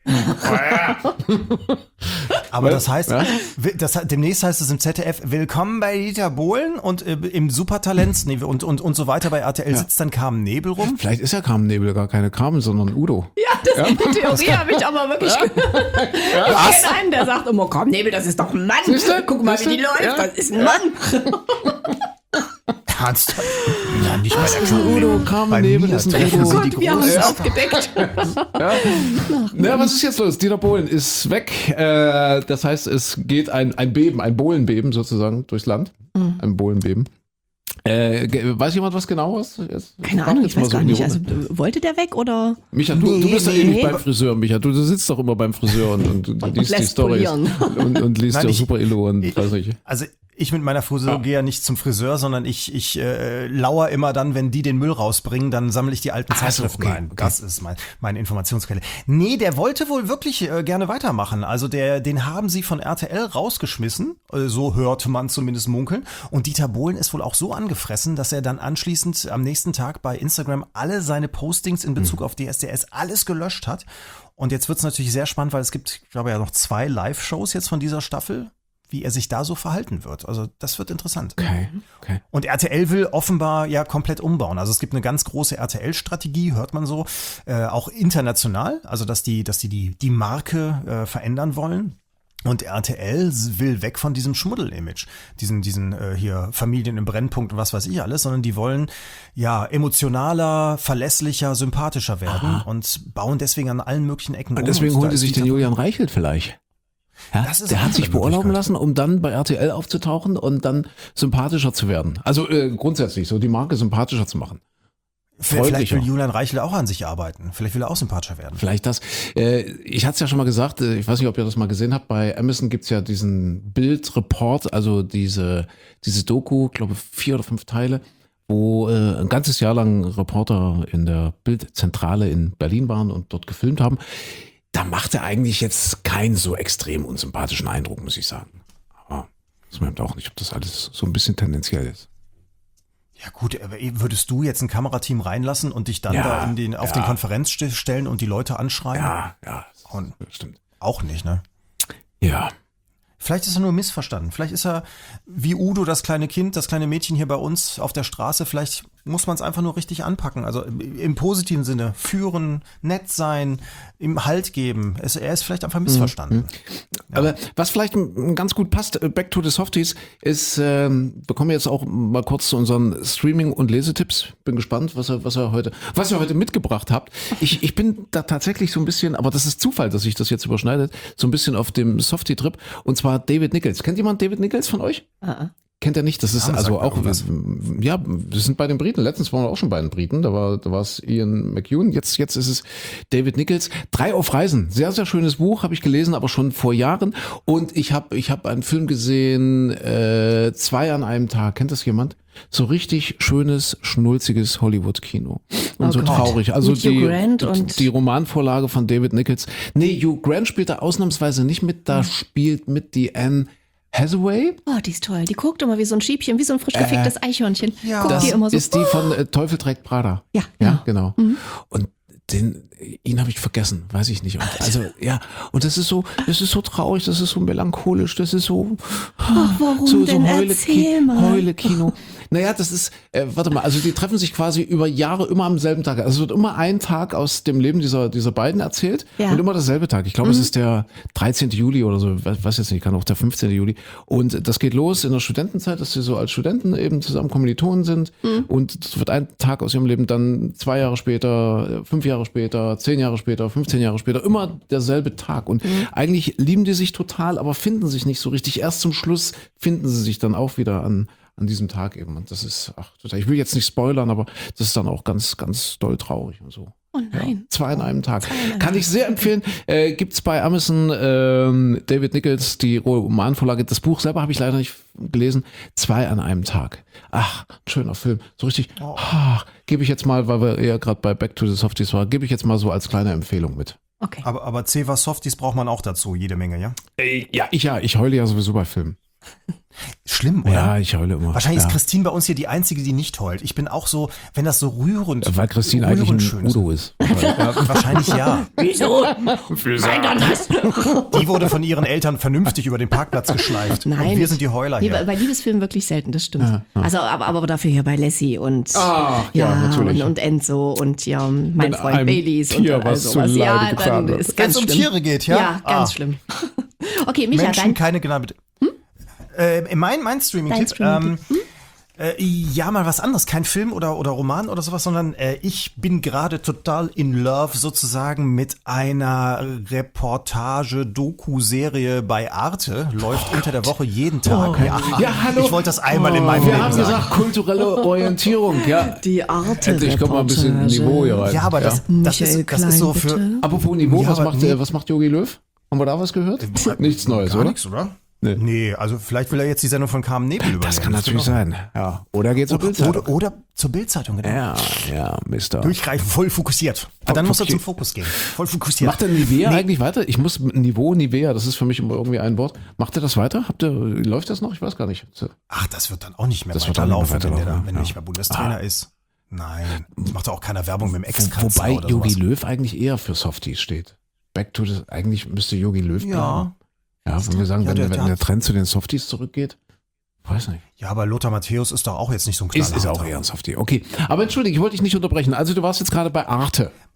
Aber das heißt, ja? das, demnächst heißt es im Z D F, willkommen bei Dieter Bohlen, und äh, im Supertalent nee, und, und, und so weiter bei R T L ja. sitzt dann Carmen Nebel rum. Vielleicht ist ja Carmen Nebel gar keine Carmen, sondern Udo. Ja, das ja? die Theorie habe ich aber wirklich ja? gehört. Ja? Ich kenne einen, der sagt immer, Carmen Nebel, das ist doch ein Mann. Siehste? Guck mal, Siehste? wie die läuft, ja? Das ist ein Mann. Ernst? Ja, nicht bei der Carmen Udo, Carmen Nebel ist ein Udo. Oh Gott, wir haben es aufgedeckt. Ja. Na, was ist jetzt los? Dieter Bohlen ist weg. Äh, das heißt, es geht ein, ein Beben, ein Bohlenbeben sozusagen durchs Land. Mhm. Ein Bohlenbeben. Äh, weiß jemand was genaueres? Jetzt, Keine Ahnung, ich weiß so gar nicht. Also, wollte der weg oder? Micha, du, nee, du bist ja nee. eh nicht beim Friseur, Micha. Du, du sitzt doch immer beim Friseur und, und, und liest die Storys und, und liest ja Super Illo und ich, weiß nicht. Also ich mit meiner Friseur ja. gehe ja nicht zum Friseur, sondern ich, ich äh, lauere immer dann, wenn die den Müll rausbringen, dann sammle ich die alten ah, Zeitschriften okay, ein. Okay. Das ist mein, meine Informationsquelle. Nee, der wollte wohl wirklich äh, gerne weitermachen. Also der, den haben sie von R T L rausgeschmissen, äh, so hörte man zumindest munkeln. Und Dieter Bohlen ist wohl auch so angefressen, dass er dann anschließend am nächsten Tag bei Instagram alle seine Postings in Bezug mhm. auf D S D S alles gelöscht hat. Und jetzt wird es natürlich sehr spannend, weil es gibt, ich glaube ja, noch zwei Live-Shows jetzt von dieser Staffel, wie er sich da so verhalten wird. Also das wird interessant. Okay, okay. Und R T L will offenbar ja komplett umbauen. Also es gibt eine ganz große R T L-Strategie, hört man so, äh, auch international, also dass die, dass die die, die Marke äh, verändern wollen. Und R T L will weg von diesem Schmuddel-Image, diesen, diesen äh, hier Familien im Brennpunkt und was weiß ich alles, sondern die wollen ja emotionaler, verlässlicher, sympathischer werden. Aha. Und bauen deswegen an allen möglichen Ecken und um. Deswegen holen sie sich den Julian Reichelt vielleicht. Ja, der hat sich beurlauben lassen, um dann bei R T L aufzutauchen und dann sympathischer zu werden. Also äh, grundsätzlich so die Marke sympathischer zu machen. Vielleicht freundlicher. will Julian Reichel auch an sich arbeiten. Vielleicht will er auch sympathischer werden. Vielleicht das. Äh, ich hatte es ja schon mal gesagt, äh, ich weiß nicht, ob ihr das mal gesehen habt, bei Amazon gibt's ja diesen Bild-Report, also diese, diese Doku, ich glaube vier oder fünf Teile, wo äh, ein ganzes Jahr lang Reporter in der Bildzentrale in Berlin waren und dort gefilmt haben. Da macht er eigentlich jetzt keinen so extrem unsympathischen Eindruck, muss ich sagen. Aber das merkt auch nicht, ob das alles so ein bisschen tendenziell ist. Ja gut, aber würdest du jetzt ein Kamerateam reinlassen und dich dann Ja, da in den, auf ja. den Konferenz st- stellen und die Leute anschreien? Ja, ja, Und das stimmt. auch nicht, ne? Ja. Vielleicht ist er nur missverstanden. Vielleicht ist er wie Udo, das kleine Kind, das kleine Mädchen hier bei uns auf der Straße. Vielleicht muss man es einfach nur richtig anpacken. Also im, im positiven Sinne. Führen, nett sein, ihm Halt geben. Es, er ist vielleicht einfach missverstanden. Aber was vielleicht m- ganz gut passt, äh, back to the Softies, ist, ähm, wir kommen jetzt auch mal kurz zu unseren Streaming- und Lesetipps. Bin gespannt, was ihr, was ihr heute, was ihr heute mitgebracht habt. Ich, ich bin da tatsächlich so ein bisschen, aber das ist Zufall, dass sich das jetzt überschneidet, so ein bisschen auf dem Softie-Trip. Und zwar David Nichols. Kennt jemand David Nichols von euch? Ah, Kennt er nicht? Das ist Name also sagt mir auch, irgendwas. ja, wir sind bei den Briten. Letztens waren wir auch schon bei den Briten. Da war, da war es Ian McEwan. Jetzt, jetzt ist es David Nichols. Drei auf Reisen. Sehr, sehr schönes Buch. Habe ich gelesen, aber schon vor Jahren. Und ich habe, ich habe einen Film gesehen, äh, Zwei an einem Tag. Kennt das jemand? So richtig schönes, schnulziges Hollywood-Kino. Und Oh so Gott. traurig. Also Mit Hugh die, Grant die, und- die Romanvorlage von David Nichols. Nee, Hugh Grant spielt da ausnahmsweise nicht mit. Da spielt mit die Anne Hathaway. Oh, die ist toll. Die guckt immer wie so ein Schiebchen, wie so ein frisch geficktes Eichhörnchen. ja. Guckt Das die immer so. ist die von äh, Teufel trägt Prada. Ja, Ja, genau. Und den, ihn habe ich vergessen, weiß ich nicht. Und also ja, und das ist so, das ist so traurig, das ist so melancholisch, das ist so, warum so, so denn? Heule, Erzähl mal. Heule-Kino. Naja, das ist, äh, warte mal, also die treffen sich quasi über Jahre immer am selben Tag. Also es wird immer ein Tag aus dem Leben dieser, dieser beiden erzählt Ja. und immer derselbe Tag. Ich glaube, es ist der dreizehnte Juli oder so, weiß, weiß jetzt nicht, kann auch der fünfzehnte Juli. Und das geht los in der Studentenzeit, dass sie so als Studenten eben zusammen Kommilitonen sind. Und es wird ein Tag aus ihrem Leben, dann zwei Jahre später, fünf Jahre später, zehn Jahre später, fünfzehn Jahre später, immer derselbe Tag. Und eigentlich lieben die sich total, aber finden sich nicht so richtig. Erst zum Schluss finden sie sich dann auch wieder an an diesem Tag eben. Und das ist, ach, total, ich will jetzt nicht spoilern, aber das ist dann auch ganz, ganz doll traurig und so. Oh nein. Zwei an einem Tag. in einem Kann ich sehr empfehlen. Äh, gibt's bei Amazon ähm, David Nichols, die Romanvorlage. Das Buch selber habe ich leider nicht gelesen. Zwei an einem Tag. Ach, ein schöner Film. So richtig, ach, gebe ich jetzt mal, weil wir eher gerade bei Back to the Softies waren, gebe ich jetzt mal so als kleine Empfehlung mit. Okay. Aber, aber Ceva Softies braucht man auch dazu, jede Menge, ja? Äh, ja, ich ja, ich heule ja sowieso bei Filmen. Schlimm, oder? Ja, ich heule immer. Wahrscheinlich ja. ist Christine bei uns hier die Einzige, die nicht heult. Ich bin auch so, wenn das so rührend Weil Christine eigentlich rührend ein schön Udo ist. Ja, wahrscheinlich ja. Wieso? Mein Gott, was? Die wurde von ihren Eltern vernünftig über den Parkplatz geschleift. Nein. Und wir sind die Heuler Nee, bei, hier. bei Liebesfilmen wirklich selten, das stimmt. Also, aber, aber dafür hier bei Lassie und, Ah, ja, natürlich. und, und Enzo und ja, mein Wenn Freund einem Baileys Tier und all was zu sowas. Leide Ja, getan dann wird. ist ganz Wenn's um schlimm. Tiere geht, ja? Ja, ganz Ah. schlimm. Okay, Micha, Menschen, dein, keine Gnade. Hm? Äh, mein mein Streaming-Tipp. Dein Ähm, äh, ja, mal was anderes. Kein Film oder, oder Roman oder sowas, sondern äh, ich bin gerade total in love sozusagen mit einer Reportage-Doku-Serie bei Arte. Läuft unter der Woche jeden Tag. Ja, Ja, hallo. Ich wollte das einmal in meinem Wir Leben haben sagen. gesagt, kulturelle Orientierung. Ja. die Arte. Endlich kommt mal ein bisschen Niveau hier rein. Ja, aber das, das, Michael ist, das ist so Klein, für... bitte. Apropos Niveau, Ja, was, aber macht, nee. äh, was macht Jogi Löw? Haben wir da was gehört? Nichts Neues, Gar oder? nichts, oder? Nee. Nee, also vielleicht will er jetzt die Sendung von Carmen Nebel übernehmen. Das kann natürlich sein. Ja. Oder geht's zur Oder, Bildzeitung? oder, oder zur Bildzeitung, genau. Ja, ja, Mister. Durchgreifen, voll fokussiert. Und dann muss er zum Fokus gehen. Voll fokussiert. Macht der Nivea eigentlich weiter? Ich muss Niveau, Nivea, das ist für mich immer irgendwie ein Wort. Macht er das weiter? Habt ihr, läuft das noch? Ich weiß gar nicht. Ach, das wird dann auch nicht mehr Das wird dann nicht mehr weiterlaufen, wenn, der da, weiterlaufen, wenn ja. er nicht mehr Bundestrainer Ah. ist. Nein, das macht doch auch keiner Werbung mit dem Wo, Ex-Kanzler wobei oder Jogi sowas. Löw eigentlich eher für Softies steht. Back to the, eigentlich müsste Jogi Löw bleiben. Ja. Ja, wenn wir sagen, Ja, wenn, der- wenn der der hat- Trend zu den Softies zurückgeht, weiß nicht. Ja, aber Lothar Matthäus ist doch auch jetzt nicht so ein Ist, Knallharter. ist auch eher ein Softie. Okay. Aber entschuldige, ich wollte dich nicht unterbrechen. Also du warst jetzt gerade bei Arte.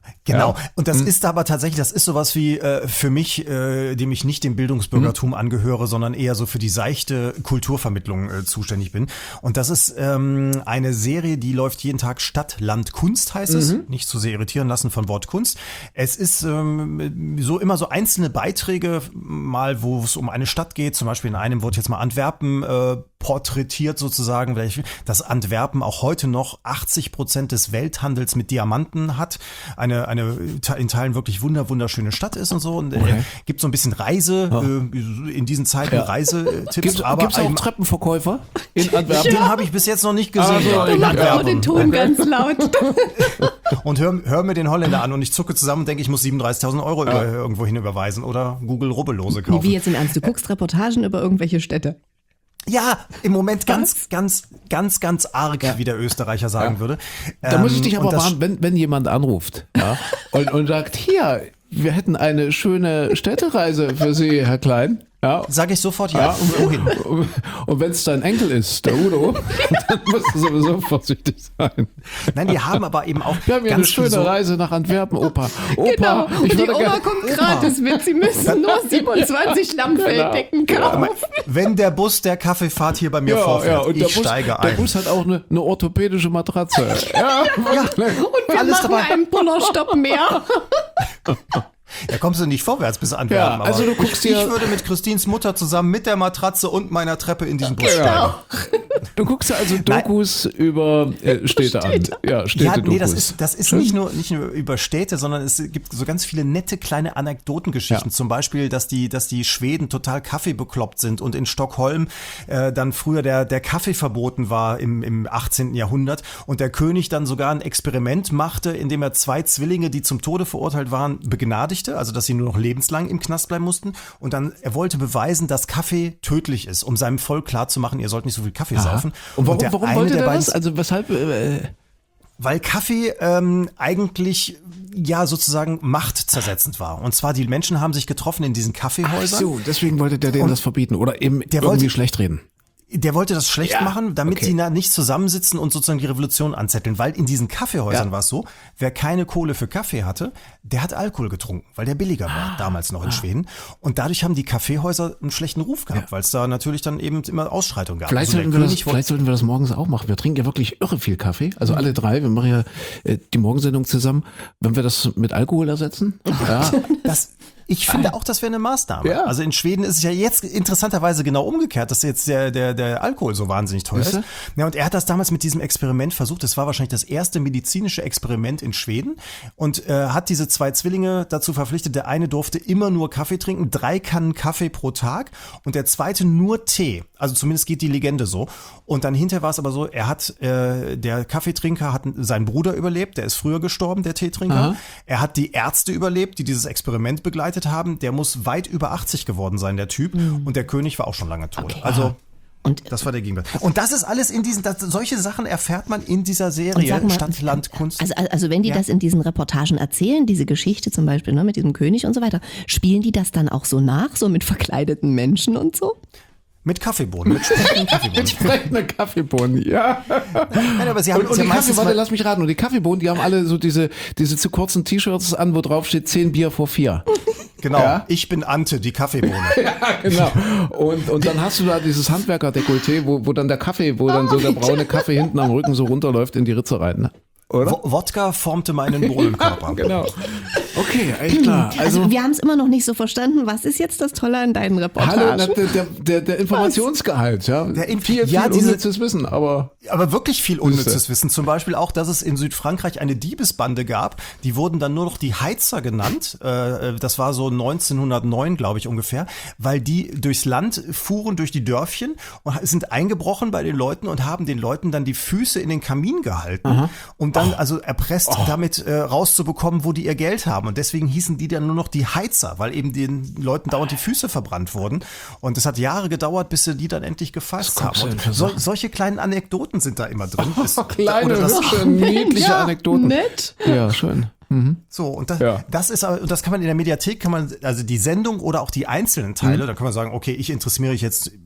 Genau, Ja. und das ist aber tatsächlich, das ist sowas wie äh, für mich, äh, dem ich nicht dem Bildungsbürgertum angehöre, sondern eher so für die seichte Kulturvermittlung äh, zuständig bin. Und das ist ähm, eine Serie, die läuft jeden Tag Stadt, Land, Kunst heißt es. Nicht zu sehr irritieren lassen von Wort Kunst. Es ist ähm, so immer so einzelne Beiträge, mal wo es um eine Stadt geht. Zum Beispiel in einem wird jetzt mal Antwerpen äh, porträtiert sozusagen, dass Antwerpen auch heute noch achtzig Prozent des Welthandels mit Diamanten hat. Eine, eine in Teilen wirklich wunder, wunderschöne Stadt ist und so. Und Okay. äh, gibt so ein bisschen Reise, Ja. äh, in diesen Zeiten Ja. Reisetipps. Gibt es aber auch eben- Treppenverkäufer in Antwerpen? den habe ich bis jetzt noch nicht gesehen. Ah, so, ja, ich in mach Mach aber Antwerpen. den Ton ganz laut. Und hör, hör mir den Holländer an und ich zucke zusammen und denke, ich muss siebenunddreißigtausend Euro über, irgendwo hin überweisen oder Google Rubbellose Nee, kaufen. wie jetzt im Ernst, du guckst Reportagen über irgendwelche Städte. Ja, im Moment ganz, ganz, ganz, ganz arg, wie der Österreicher sagen würde. Da muss ich Ähm, dich aber und das- warnen, wenn, wenn jemand anruft ja, und, und sagt, hier, wir hätten eine schöne Städtereise für Sie, Herr Klein. Ja, Sag ich sofort ja. Wohin? und, und wenn es dein Enkel ist, der Udo, dann musst du sowieso vorsichtig sein. Nein, die haben aber eben auch Wir haben hier eine ganz viel schöne so, Reise nach Antwerpen, Opa. Opa, Genau. ich Und die würde Oma gerne... kommt gratis mit. Sie müssen nur siebenundzwanzig Lammfelldecken kaufen. wenn der Bus der Kaffeefahrt hier bei mir Ja, vorfährt, ja, und der ich Bus, steige der ein. Bus hat auch eine, eine orthopädische Matratze. Ja, Und wir alles machen dabei. einen Bullerstopp mehr. Da kommst du nicht vorwärts bis Antwerpen. Ja, also aber du guckst ich, dir- ich würde mit Christins Mutter zusammen mit der Matratze und meiner Treppe in diesen Bus steigen. Ja. Du guckst dir also Dokus über äh, Städte an. Ja, Städte Ja, nee, das Dokus. ist, das ist nicht nur, nicht nur über Städte, sondern es gibt so ganz viele nette kleine Anekdotengeschichten. Ja. Zum Beispiel, dass die, dass die Schweden total kaffeebekloppt sind und in Stockholm äh, dann früher der, der Kaffee verboten war im, im achtzehnten Jahrhundert und der König dann sogar ein Experiment machte, indem er zwei Zwillinge, die zum Tode verurteilt waren, begnadigte, also dass sie nur noch lebenslang im Knast bleiben mussten. Und dann, er wollte beweisen, dass Kaffee tödlich ist, um seinem Volk klarzumachen, ihr sollt nicht so viel Kaffee Aha. saufen. Und warum, der warum eine wollte der der beiden- das? Also weshalb? Äh, Weil Kaffee ähm, eigentlich ja sozusagen machtzersetzend war. Und zwar die Menschen haben sich getroffen in diesen ach Kaffeehäusern. so, deswegen wollte der denen Und das verbieten oder eben der irgendwie wollte- schlecht reden. Der wollte das schlecht Ja, machen, damit okay. sie na- nicht zusammensitzen und sozusagen die Revolution anzetteln. Weil in diesen Kaffeehäusern Ja. war es so, wer keine Kohle für Kaffee hatte, der hat Alkohol getrunken, weil der billiger war, damals noch in Schweden. Und dadurch haben die Kaffeehäuser einen schlechten Ruf gehabt, Ja. weil es da natürlich dann eben immer Ausschreitungen gab. Vielleicht, Also der sollten wir das, König wollte- vielleicht sollten wir das morgens auch machen. Wir trinken ja wirklich irre viel Kaffee. Also alle drei. Wir machen ja äh, die Morgensendung zusammen. Wenn wir das mit Alkohol ersetzen. Ja. Das, ich finde auch, das wäre eine Maßnahme. Ja. Also in Schweden ist es ja jetzt interessanterweise genau umgekehrt, dass jetzt der, der, der Alkohol so wahnsinnig teuer Siehste? ist. Ja, und er hat das damals mit diesem Experiment versucht. Das war wahrscheinlich das erste medizinische Experiment in Schweden und äh, hat diese zwei Zwillinge dazu verpflichtet. Der eine durfte immer nur Kaffee trinken, drei Kannen Kaffee pro Tag und der zweite nur Tee. Also zumindest geht die Legende so. Und dann hinterher war es aber so, er hat, äh, der Kaffeetrinker hat seinen Bruder überlebt, der ist früher gestorben, der Teetrinker. Aha. Er hat die Ärzte überlebt, die dieses Experiment begleitet haben. Der muss weit über achtzig geworden sein, der Typ. Und der König war auch schon lange tot. Okay. Also Und das war der Gegenwart. Und das ist alles in diesen, das, solche Sachen erfährt man in dieser Und Serie sag mal, Stadt, Land, Kunst. Also, also wenn die Ja. das in diesen Reportagen erzählen, diese Geschichte zum Beispiel ne, mit diesem König und so weiter, spielen die das dann auch so nach, so mit verkleideten Menschen und so? mit Kaffeebohnen, mit sprechenden Kaffeebohnen. Sprechende Kaffeebohnen, ja. Nein, aber sie haben Und, und sie die haben Kaffee, meistens warte, mal, lass mich raten. Und die Kaffeebohnen, die haben alle so diese, diese zu kurzen T-Shirts an, wo drauf steht zehn Bier vor vier. genau, Ja. ich bin Ante, die Kaffeebohne. Ja, genau. Und, und dann hast du da dieses Handwerker-Dekolleté, wo, wo dann der Kaffee, wo dann so der braune Kaffee hinten am Rücken so runterläuft in die Ritze rein. Ne? Oder? Wo- Wodka formte meinen Bohnenkörper. Genau. Okay, echt klar. Also, Also, wir haben es immer noch nicht so verstanden. Was ist jetzt das Tolle an deinen Reportagen? hallo, der, der, der, der Informationsgehalt, ja. Der Inf- viel, viel ja, diese- unnützes Wissen, aber Aber wirklich viel unnützes Wissen. Zum Beispiel auch, dass es in Südfrankreich eine Diebesbande gab. Die wurden dann nur noch die Heizer genannt. Äh, Das war so neunzehnhundertneun, glaube ich, ungefähr. Weil die durchs Land fuhren, durch die Dörfchen und sind eingebrochen bei den Leuten und haben den Leuten dann die Füße in den Kamin gehalten, um dann also erpresst, damit äh, rauszubekommen, wo die ihr Geld haben. Und deswegen hießen die dann nur noch die Heizer, weil eben den Leuten dauernd die Füße verbrannt wurden. Und es hat Jahre gedauert, bis sie die dann endlich gefasst Was guckst haben. du Und denn für so, Sachen? solche kleinen Anekdoten sind da immer drin. Das- kleine, oder das- hübsche, niedliche ja, Anekdoten. nett. Ja, schön. So, und das, Ja. das ist, aber- und das kann man in der Mediathek, kann man, also die Sendung oder auch die einzelnen Teile, da kann man sagen, okay, ich interessiere mich jetzt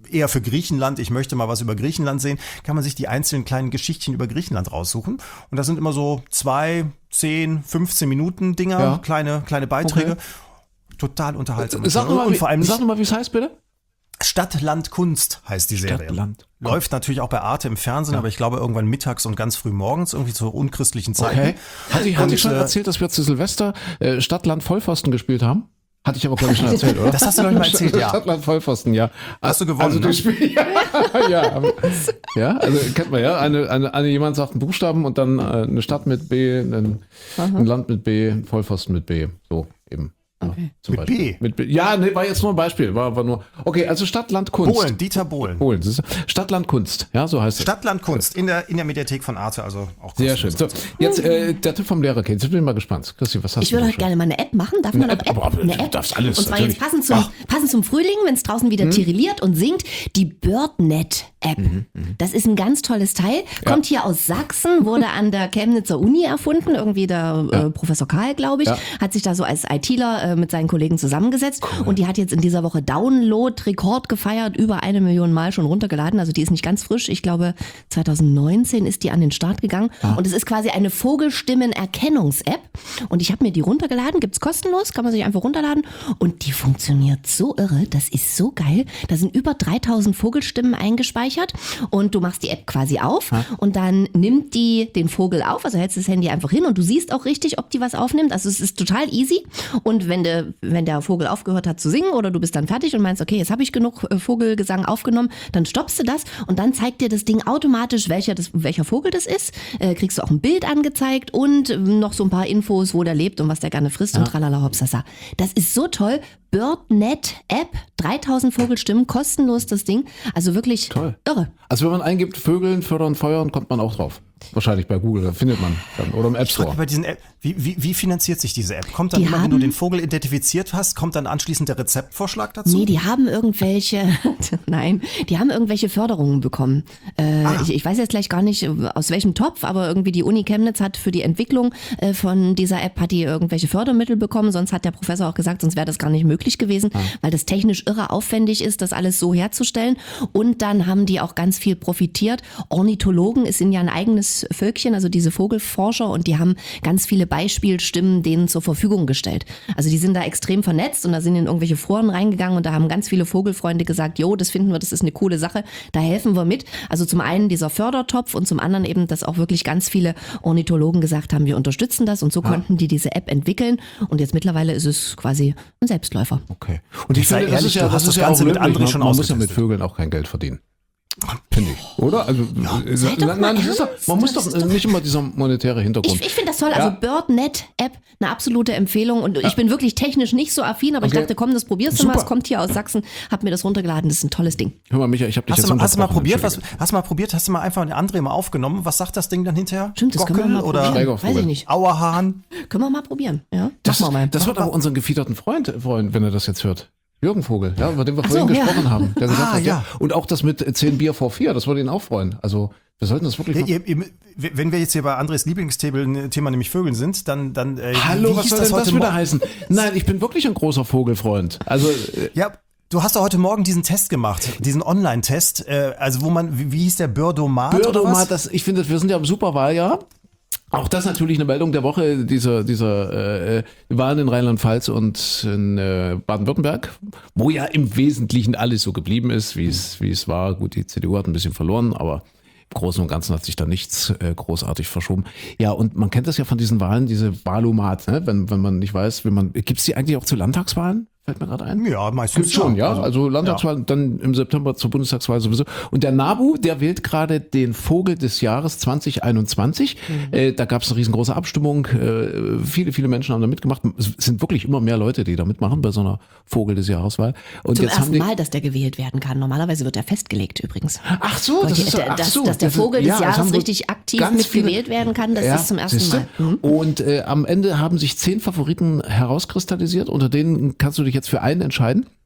eher für Griechenland, ich möchte mal was über Griechenland sehen, kann man sich die einzelnen kleinen Geschichtchen über Griechenland raussuchen. Und das sind immer so zwei, zehn, fünfzehn Minuten Dinger, Ja. kleine, kleine Beiträge. Okay. Total unterhaltsam. Sag nochmal, und wie, vor allem sag noch mal, wie es heißt, bitte? Stadt, Land, Kunst heißt die Serie. Stadt, Land, Läuft natürlich auch bei Arte im Fernsehen, aber ich glaube irgendwann mittags und ganz früh morgens, irgendwie zu unchristlichen Zeiten. Okay. Hatte ich, hatte Und, ich schon äh, erzählt, dass wir zu Silvester äh, Stadt, Land, Vollpfosten gespielt haben? Hatte ich aber, glaube ich, schon erzählt, oder? Das hast du, glaube ich, mal erzählt, ja. Stadt, Land, Vollpfosten, ja. Hast du gewonnen, Also, ne? das Spiel, ja, ja, aber, ja, also kennt man ja. Eine, eine, eine, jemand sagt einen Buchstaben und dann äh, eine Stadt mit B, ein, ein Land mit B, ein Vollpfosten mit B. So eben. Ja, Okay. zum Mit Beispiel. B? Mit B. Ja, nee, war jetzt nur ein Beispiel. War, war nur. Okay, also Stadt, Land, Kunst. Bohlen, Dieter Bohlen. Bohlen. das ist- Stadt, Land, Kunst. Ja, so heißt es. Stadt, Land, Kunst in der, in der Mediathek von Arte, also auch Sehr schön. kostenlos. So, jetzt äh, der Tipp vom Lehrer, Jetzt bin ich mal gespannt. Christi, was hast Ich du würde da heute schon? gerne mal eine App machen. Darf man Eine eine App? App? Aber Eine du App. darfst alles, Und zwar natürlich. jetzt passend zum, Ach. passend zum Frühling, wenn es draußen wieder tirilliert und singt, die BirdNet-App. Das ist ein ganz tolles Teil. Kommt hier aus Sachsen, wurde an der Chemnitzer Uni erfunden. Irgendwie der äh, Professor Karl, glaube ich, Ja. hat sich da so als ITler äh, mit seinen Kollegen zusammengesetzt. Und die hat jetzt in dieser Woche Download-Rekord gefeiert, über eine Million Mal schon runtergeladen. Also die ist nicht ganz frisch. Ich glaube, zwanzig neunzehn ist die an den Start gegangen. Und es ist quasi eine Vogelstimmen-Erkennungs-App. Und ich habe mir die runtergeladen, gibt's kostenlos, kann man sich einfach runterladen. Und die funktioniert so irre, das ist so geil. Da sind über dreitausend Vogelstimmen eingespeichert. Und du machst die App quasi auf und dann nimmt die den Vogel auf. Also hältst das Handy einfach hin und du siehst auch richtig, ob die was aufnimmt. Also es ist total easy. Und wenn, de, wenn der Vogel aufgehört hat zu singen oder du bist dann fertig und meinst, okay, jetzt habe ich genug äh, Vogelgesang aufgenommen, dann stoppst du das und dann zeigt dir das Ding automatisch, welcher, das, welcher Vogel das ist. Äh, kriegst du auch ein Bild angezeigt und äh, noch so ein paar Infos, wo der lebt und was der gerne frisst und tralala hopsasa. Das ist so toll. BirdNet-App, dreitausend Vogelstimmen, kostenlos das Ding. Also wirklich Toll. irre. Also wenn man eingibt, Vögeln, fördern, feuern, kommt man auch drauf. Wahrscheinlich bei Google, da findet man dann. Oder im App Store. Bei diesen App, wie, wie, wie finanziert sich diese App? Kommt dann Die immer, wenn haben- du den Vogel identifiziert hast, kommt dann anschließend der Rezeptvorschlag dazu? Nee, die haben irgendwelche, nein, die haben irgendwelche Förderungen bekommen. Äh, ich, ich weiß jetzt gleich gar nicht, aus welchem Topf, aber irgendwie die Uni Chemnitz hat für die Entwicklung äh, von dieser App hat die irgendwelche Fördermittel bekommen. Sonst hat der Professor auch gesagt, sonst wäre das gar nicht möglich gewesen, weil das technisch irre aufwendig ist, das alles so herzustellen. Und dann haben die auch ganz viel profitiert. Ornithologen sind ja ein eigenes Völkchen, also diese Vogelforscher, und die haben ganz viele Beispielstimmen denen zur Verfügung gestellt. Also die sind da extrem vernetzt und da sind in irgendwelche Foren reingegangen und da haben ganz viele Vogelfreunde gesagt, jo, das finden wir, das ist eine coole Sache, da helfen wir mit. Also zum einen dieser Fördertopf und zum anderen eben, dass auch wirklich ganz viele Ornithologen gesagt haben, wir unterstützen das, und so konnten die diese App entwickeln und jetzt mittlerweile ist es quasi ein Selbstläufer. Okay. Und ich Sei finde, das ehrlich, ist ja, du hast das ist das ja Ganze auch mit löblich, anderen ne? schon Man muss ja mit ausgetestet. Vögeln auch kein Geld verdienen. Finde ich. Oder? Also, äh, Sei doch nein, mal nein, das ist doch, ernst. man muss Das doch ist doch- nicht immer dieser monetäre Hintergrund. Ich, ich finde das toll, Ja. also BirdNet-App, eine absolute Empfehlung, und ich bin wirklich technisch nicht so affin, aber ich Okay. dachte, komm, das probierst du mal, Super. es kommt hier aus Sachsen, hab mir das runtergeladen, das ist ein tolles Ding. Hör mal, Micha, ich habe dich Hast jetzt du, mal, hast du mal unterbrochen, probiert, was, Entschuldige. hast du mal probiert, hast du mal einfach eine André mal aufgenommen? Was sagt das Ding dann hinterher? Stimmt, das können wir Gockel mal oder probieren. Steigervogel. Weiß ich nicht. Auerhahn? Können wir mal probieren, ja? Das, Machen wir mal. das wird aber unseren gefieterten Freund freuen, wenn er das jetzt hört. Jürgen Vogel, ja, über den wir Ach vorhin so, ja. gesprochen haben. Der gesagt Ah, hat, ja. Und auch das mit zehn Bier vor vier, das würde ihn auch freuen. Also wir sollten das wirklich Ja, machen. ihr, ihr, wenn wir jetzt hier bei Andres Lieblingsthema, Thema nämlich Vögeln sind, dann, dann äh, Hallo, wie was hieß soll denn das heute wieder Morgen? heißen? Nein, ich bin wirklich ein großer Vogelfreund. Also äh, Ja, du hast doch heute Morgen diesen Test gemacht, diesen Online-Test, äh, also wo man, wie, wie hieß der, Birdomat oder Birdomat, was? das, ich finde, wir sind ja im Superwahljahr. Auch das natürlich eine Meldung der Woche, dieser, dieser äh, Wahlen in Rheinland-Pfalz und in äh, Baden-Württemberg, wo ja im Wesentlichen alles so geblieben ist, wie es, wie es war. Gut, die C D U hat ein bisschen verloren, aber im Großen und Ganzen hat sich da nichts äh, großartig verschoben. Ja, und man kennt das ja von diesen Wahlen, diese Wahlomat, ne? wenn, wenn man nicht weiß, wie man, gibt's die eigentlich auch zu Landtagswahlen? Fällt mir gerade ein. Ja, meistens Gibt's schon, ja. Also Landtagswahl, dann im September zur Bundestagswahl sowieso. Und der NABU, der wählt gerade den Vogel des Jahres zwanzig einundzwanzig. Mhm. Äh, da gab es eine riesengroße Abstimmung. Äh, viele, viele Menschen haben da mitgemacht. Es sind wirklich immer mehr Leute, die da mitmachen bei so einer Vogel des Jahreswahl. Und Zum jetzt haben ersten die, Mal, dass der gewählt werden kann. Normalerweise wird er festgelegt übrigens. Ach so, das Die- ist so, ach dass, so, dass der das ist- Vogel des ja, es Jahres haben wohl richtig aktiv ganz mitgewählt viele- werden kann, das Ja, ist zum ersten siehste? Mal. Mhm. Und äh, am Ende haben sich zehn Favoriten herauskristallisiert, unter denen kannst du dich jetzt für einen entscheiden.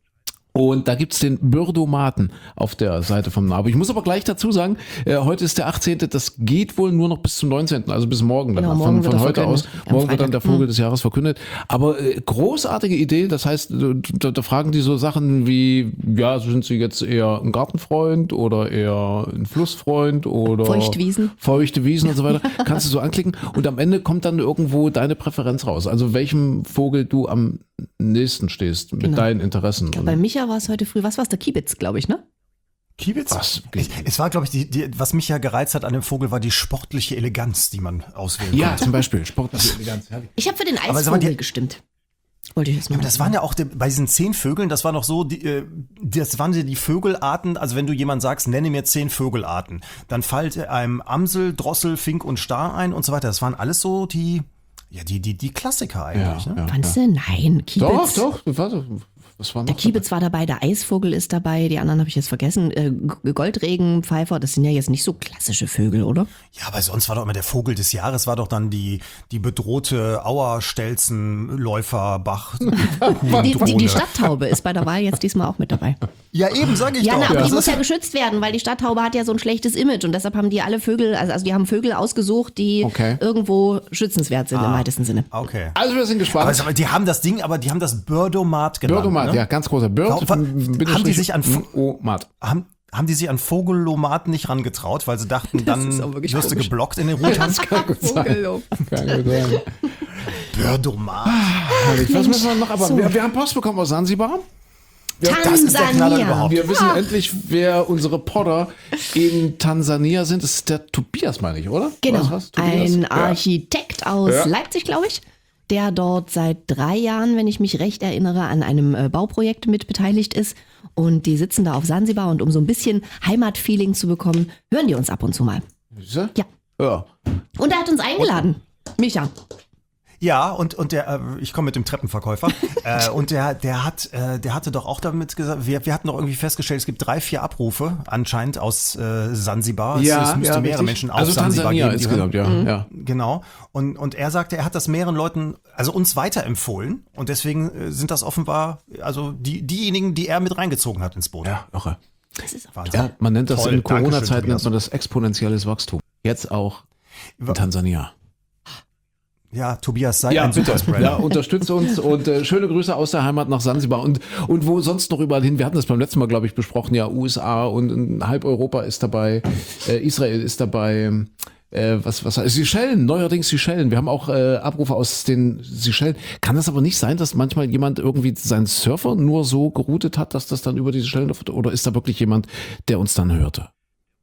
Und da gibt's den Bürdomaten auf der Seite vom Nabo. Ich muss aber gleich dazu sagen, äh, heute ist der achtzehnte. Das geht wohl nur noch bis zum neunzehnten, also bis morgen. Dann Genau, von morgen wird von er heute aus. verkündet. Am Morgen wird dann Freitag. der Vogel des Jahres verkündet. Aber äh, großartige Idee. Das heißt, da, da fragen die so Sachen wie, ja, sind Sie jetzt eher ein Gartenfreund oder eher ein Flussfreund oder Feuchtwiesen. Feuchte Wiesen und so weiter. Kannst du so anklicken und am Ende kommt dann irgendwo deine Präferenz raus. Also welchem Vogel du am nächsten stehst mit Genau. deinen Interessen. Bei Micha war es heute früh, was war es, der Kiebitz, glaube ich, ne? Kiebitz? Was? Es, es war, glaube ich, die, die, was mich ja gereizt hat an dem Vogel, war die sportliche Eleganz, die man auswählen Ja, konnte. zum Beispiel sportliche Eleganz. Herrlich. Ich habe für den sag mal, Eisvogel die- gestimmt. Wollte ich jetzt mal. Ja, aber das waren ja auch die, bei diesen zehn Vögeln, das war noch so, die, äh, das waren ja die Vogelarten, also wenn du jemand sagst, nenne mir zehn Vogelarten, dann fällt einem Amsel, Drossel, Fink und Star ein und so weiter. Das waren alles so die, ja, die, die, die Klassiker eigentlich. Ja, ne? ja. Fandst du? Nein, Kiebitz. Doch, doch. Warte, was war noch? Der Kiebitz war dabei, der Eisvogel ist dabei, die anderen habe ich jetzt vergessen. Äh, G- Goldregenpfeifer, das sind ja jetzt nicht so klassische Vögel, oder? Ja, aber sonst war doch immer der Vogel des Jahres, war doch dann die, die bedrohte Auerstelzen-Läufer, Bach. Die, die, die Stadttaube ist bei der Wahl jetzt diesmal auch mit dabei. Ja, eben, sage ich Ja, doch. na, aber Das die muss ist- ja geschützt werden, weil die Stadttaube hat ja so ein schlechtes Image und deshalb haben die alle Vögel, also, also die haben Vögel ausgesucht, die Okay. irgendwo schützenswert sind im weitesten Sinne. Okay. Also wir sind gespannt. Aber sag mal, die haben das Ding, aber die haben das Birdomat genannt. Birdomat, ne? ja, ganz großer Bird. Warum- haben die sich an- Omat. Haben, haben die sich an Vogelomaten nicht rangetraut, weil sie dachten, dann ist auch wirklich wirst du komisch. geblockt in den Routern? Kann gut sein. Kann gut sein. Birdomat. Herrlich. Was müssen wir noch? Aber wir, wir haben Post bekommen aus Sansibar. Das ist der Knaller Tansania. überhaupt. Wir wissen endlich, wer unsere Potter in Tansania sind. Das ist der Tobias, meine ich, oder? Genau, Was, was, Tobias? ein Ja. Architekt aus Ja. Leipzig, glaube ich, der dort seit drei Jahren, wenn ich mich recht erinnere, an einem äh, Bauprojekt mit beteiligt ist. Und die sitzen da auf Sansibar und um so ein bisschen Heimatfeeling zu bekommen, hören die uns ab und zu mal. Siehste? Ja. Ja. Und er hat uns eingeladen. Micha. Ja, und, und der, äh, ich komme mit dem Treppenverkäufer, äh, und der, der hat, äh, der hatte doch auch damit gesagt, wir, wir hatten doch irgendwie festgestellt, es gibt drei, vier Abrufe anscheinend aus äh, Sansibar. Es, Ja, es müsste ja, mehrere richtig. Menschen auf also Sansibar Tansania geben. die insgesamt, hören. ja. ja. Genau. Und, und er sagte, er hat das mehreren Leuten, also uns weiterempfohlen. Und deswegen äh, sind das offenbar, also die, diejenigen, die er mit reingezogen hat ins Boot. Ja, irre. Das ist Wahnsinn. Ja, man nennt das Toll. in Corona-Zeiten Dankeschön, nennt Tobias. man das exponentielles Wachstum. Jetzt auch in Wa- Tansania. Ja, Tobias, sei Ja, ein bitte. Superspreader. Ja, unterstützt uns und äh, schöne Grüße aus der Heimat nach Sansibar und, und wo sonst noch überall hin. Wir hatten das beim letzten Mal, glaube ich, besprochen. Ja, U S A und, und halb Europa ist dabei, äh, Israel ist dabei. Äh, was, was, Seychellen, neuerdings Seychellen. Wir haben auch äh, Abrufe aus den Seychellen. Kann das aber nicht sein, dass manchmal jemand irgendwie seinen Surfer nur so geroutet hat, dass das dann über die Seychellen läuft? Oder ist da wirklich jemand, der uns dann hörte?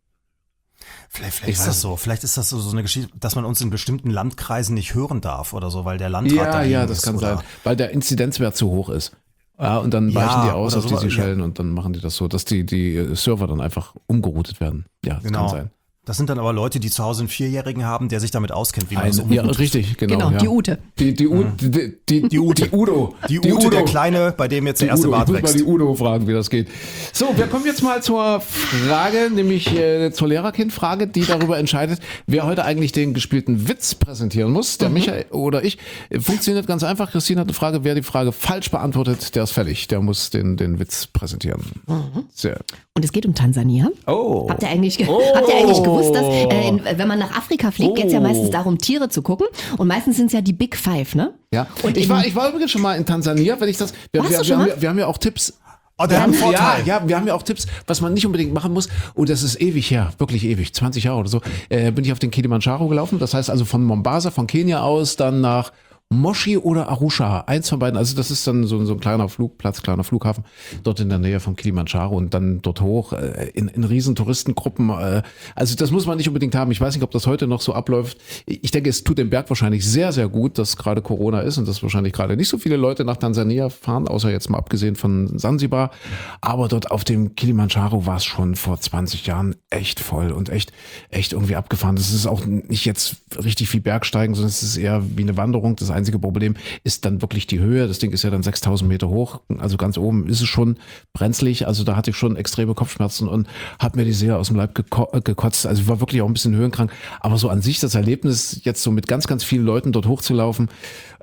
Vielleicht, vielleicht Ich ist weiß das so. Vielleicht ist das so, so eine Geschichte, dass man uns in bestimmten Landkreisen nicht hören darf oder so, weil der Landrat Ja, dagegen ja, das ist, kann oder? sein, weil der Inzidenzwert zu hoch ist. Ja, und dann Ja, weichen die aus oder auf die so, Seychellen und dann machen die das so, dass die, die äh, Server dann einfach umgeroutet werden. Ja, das Genau. kann sein. Das sind dann aber Leute, die zu Hause einen Vierjährigen haben, der sich damit auskennt, wie man das Ein, ja, umroutet. richtig, genau. Genau, ja. die Ute. Die, die, U, die, die, die, Ute. die Udo. Die Ute, der Kleine, bei dem jetzt Die der erste Udo. Bart Ich muss mal wächst. die Udo fragen, wie das geht. So, wir kommen jetzt mal zur Frage, nämlich äh, zur Lehrerkind-Frage, die darüber entscheidet, wer heute eigentlich den gespielten Witz präsentieren muss, der Michael oder ich. Äh, Funktioniert ganz einfach. Christine hat eine Frage, wer die Frage falsch beantwortet, der ist fällig. Der muss den, den Witz präsentieren. Sehr. Und es geht um Tansania. Oh. Habt ihr eigentlich, ge- Oh. habt ihr eigentlich gewusst, dass äh, in, wenn man nach Afrika fliegt, geht es ja Oh. meistens darum, Tiere zu gucken. Und meistens sind es ja die Big Five, ne? Ja, Und ich in- war, ich war übrigens schon mal in Tansania, wenn ich das, wir, Warst wir, du wir, schon haben, mal? ja- wir haben ja auch Tipps. Oh, der hat einen Ja, Vorteil. ja, wir haben ja auch Tipps, was man nicht unbedingt machen muss. Und das ist ewig her, wirklich ewig, zwanzig Jahre oder so, äh, bin ich auf den Kilimanjaro gelaufen. Das heißt also von Mombasa, von Kenia aus, dann nach Moshi oder Arusha, eins von beiden. Also das ist dann so, so ein kleiner Flugplatz, kleiner Flughafen, dort in der Nähe vom Kilimanjaro und dann dort hoch äh, in, in riesen Touristengruppen. Äh, also das muss man nicht unbedingt haben. Ich weiß nicht, ob das heute noch so abläuft. Ich denke, es tut dem Berg wahrscheinlich sehr, sehr gut, dass gerade Corona ist und dass wahrscheinlich gerade nicht so viele Leute nach Tansania fahren, außer jetzt mal abgesehen von Sansibar. Aber dort auf dem Kilimanjaro war es schon vor zwanzig Jahren echt voll und echt, echt irgendwie abgefahren. Das ist auch nicht jetzt richtig viel Bergsteigen, sondern es ist eher wie eine Wanderung. Das einzige Problem ist dann wirklich die Höhe. Das Ding ist ja dann sechstausend Meter hoch. Also ganz oben ist es schon brenzlig. Also da hatte ich schon extreme Kopfschmerzen und habe mir die Seele aus dem Leib geko gekotzt. Also ich war wirklich auch ein bisschen höhenkrank. Aber so an sich das Erlebnis, jetzt so mit ganz, ganz vielen Leuten dort hochzulaufen,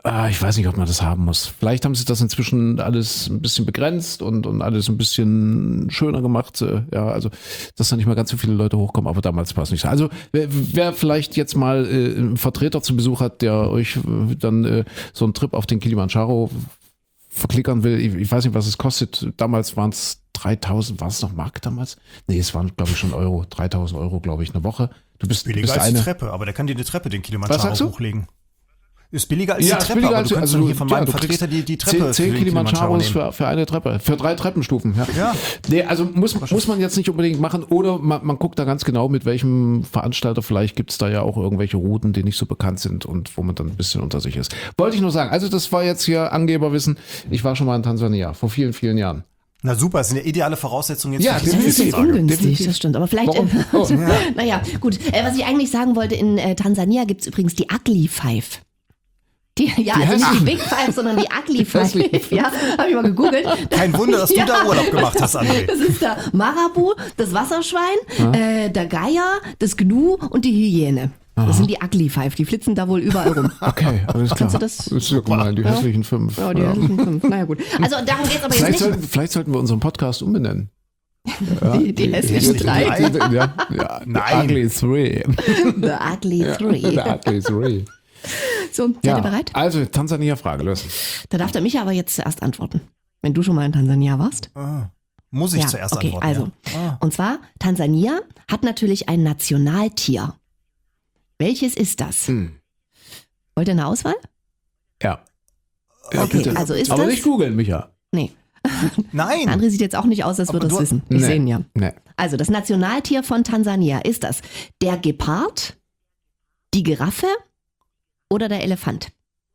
ah, ich weiß nicht, ob man das haben muss. Vielleicht haben sie das inzwischen alles ein bisschen begrenzt und, und alles ein bisschen schöner gemacht. äh, Ja, also, dass da nicht mehr ganz so viele Leute hochkommen, aber damals war es nicht so. Also, wer, wer vielleicht jetzt mal äh, einen Vertreter zu Besuch hat, der euch äh, dann äh, so einen Trip auf den Kilimanjaro verklickern will, ich, ich weiß nicht, was es kostet. Damals waren es dreitausend, war es noch Mark damals? Nee, es waren, glaube ich, schon Euro. dreitausend Euro, glaube ich, eine Woche. Du bist, du Billiger bist als eine. die Treppe, aber der kann dir eine Treppe, den Was Kilimanjaro sagst du? hochlegen. Ist billiger als Ja, die ist Treppe, billiger aber als- du kannst also dann hier von ja, meinem du Vertreter die, die Zehn, Treppe zehn für den Kilimanjaro Kilimanjaros nehmen. für, für eine Treppe, für drei Treppenstufen. Ja. Ja. Nee, also muss, muss man jetzt nicht unbedingt machen oder man, man guckt da ganz genau, mit welchem Veranstalter. Vielleicht gibt es da ja auch irgendwelche Routen, die nicht so bekannt sind und wo man dann ein bisschen unter sich ist. Wollte ich nur sagen. Also das war jetzt hier Angeberwissen. Ich war schon mal in Tansania vor vielen, vielen Jahren. Na super, das sind ja ideale Voraussetzungen jetzt Ja, für diese Das ist definitiv. jetzt ungünstig, Definitiv. das stimmt. Aber vielleicht. Warum? Äh, Oh. Naja, gut. Äh, was ich eigentlich sagen wollte, in äh, Tansania gibt es übrigens die Ugly Five. Die, ja, also nicht die Big Five, sondern die Ugly Five. Ja, habe ich mal gegoogelt. Kein Wunder, dass du Ja. da Urlaub gemacht hast, André. Das ist der Marabu, das Wasserschwein, äh, der Geier, das Gnu und die Hyäne. Das sind die Ugly Five, die flitzen da wohl überall rum. Okay, alles klar. Kannst du das- ist ja gemein, die hässlichen fünf. Ja, die Ja. hässlichen fünf. Naja, gut. Also darum geht's aber jetzt Vielleicht, nicht. sollten, vielleicht sollten wir unseren Podcast umbenennen. Ja, Die, die hässlichen hässlichen drei. drei. Die- die- Ja, ja, Nein. The Ugly Three. The Ugly Three. The Ugly Three. So, seid Ja, ihr bereit? also Tansania-Frage lösen. Da darf der Micha aber jetzt zuerst antworten. Wenn du schon mal in Tansania warst. Ah, muss ich Ja, zuerst okay, antworten. also. Ja. Ah. Und zwar, Tansania hat natürlich ein Nationaltier. Welches ist das? Hm. Wollt ihr eine Auswahl? Ja. Ja, Okay, bitte. also ist Aber das- nicht googeln, Micha. Nee. Nein, André sieht jetzt auch nicht aus, als würde er Aber es du- wissen. Ich Nee. sehe ihn ja. Nee. Also, das Nationaltier von Tansania, ist das der Gepard, die Giraffe oder der Elefant?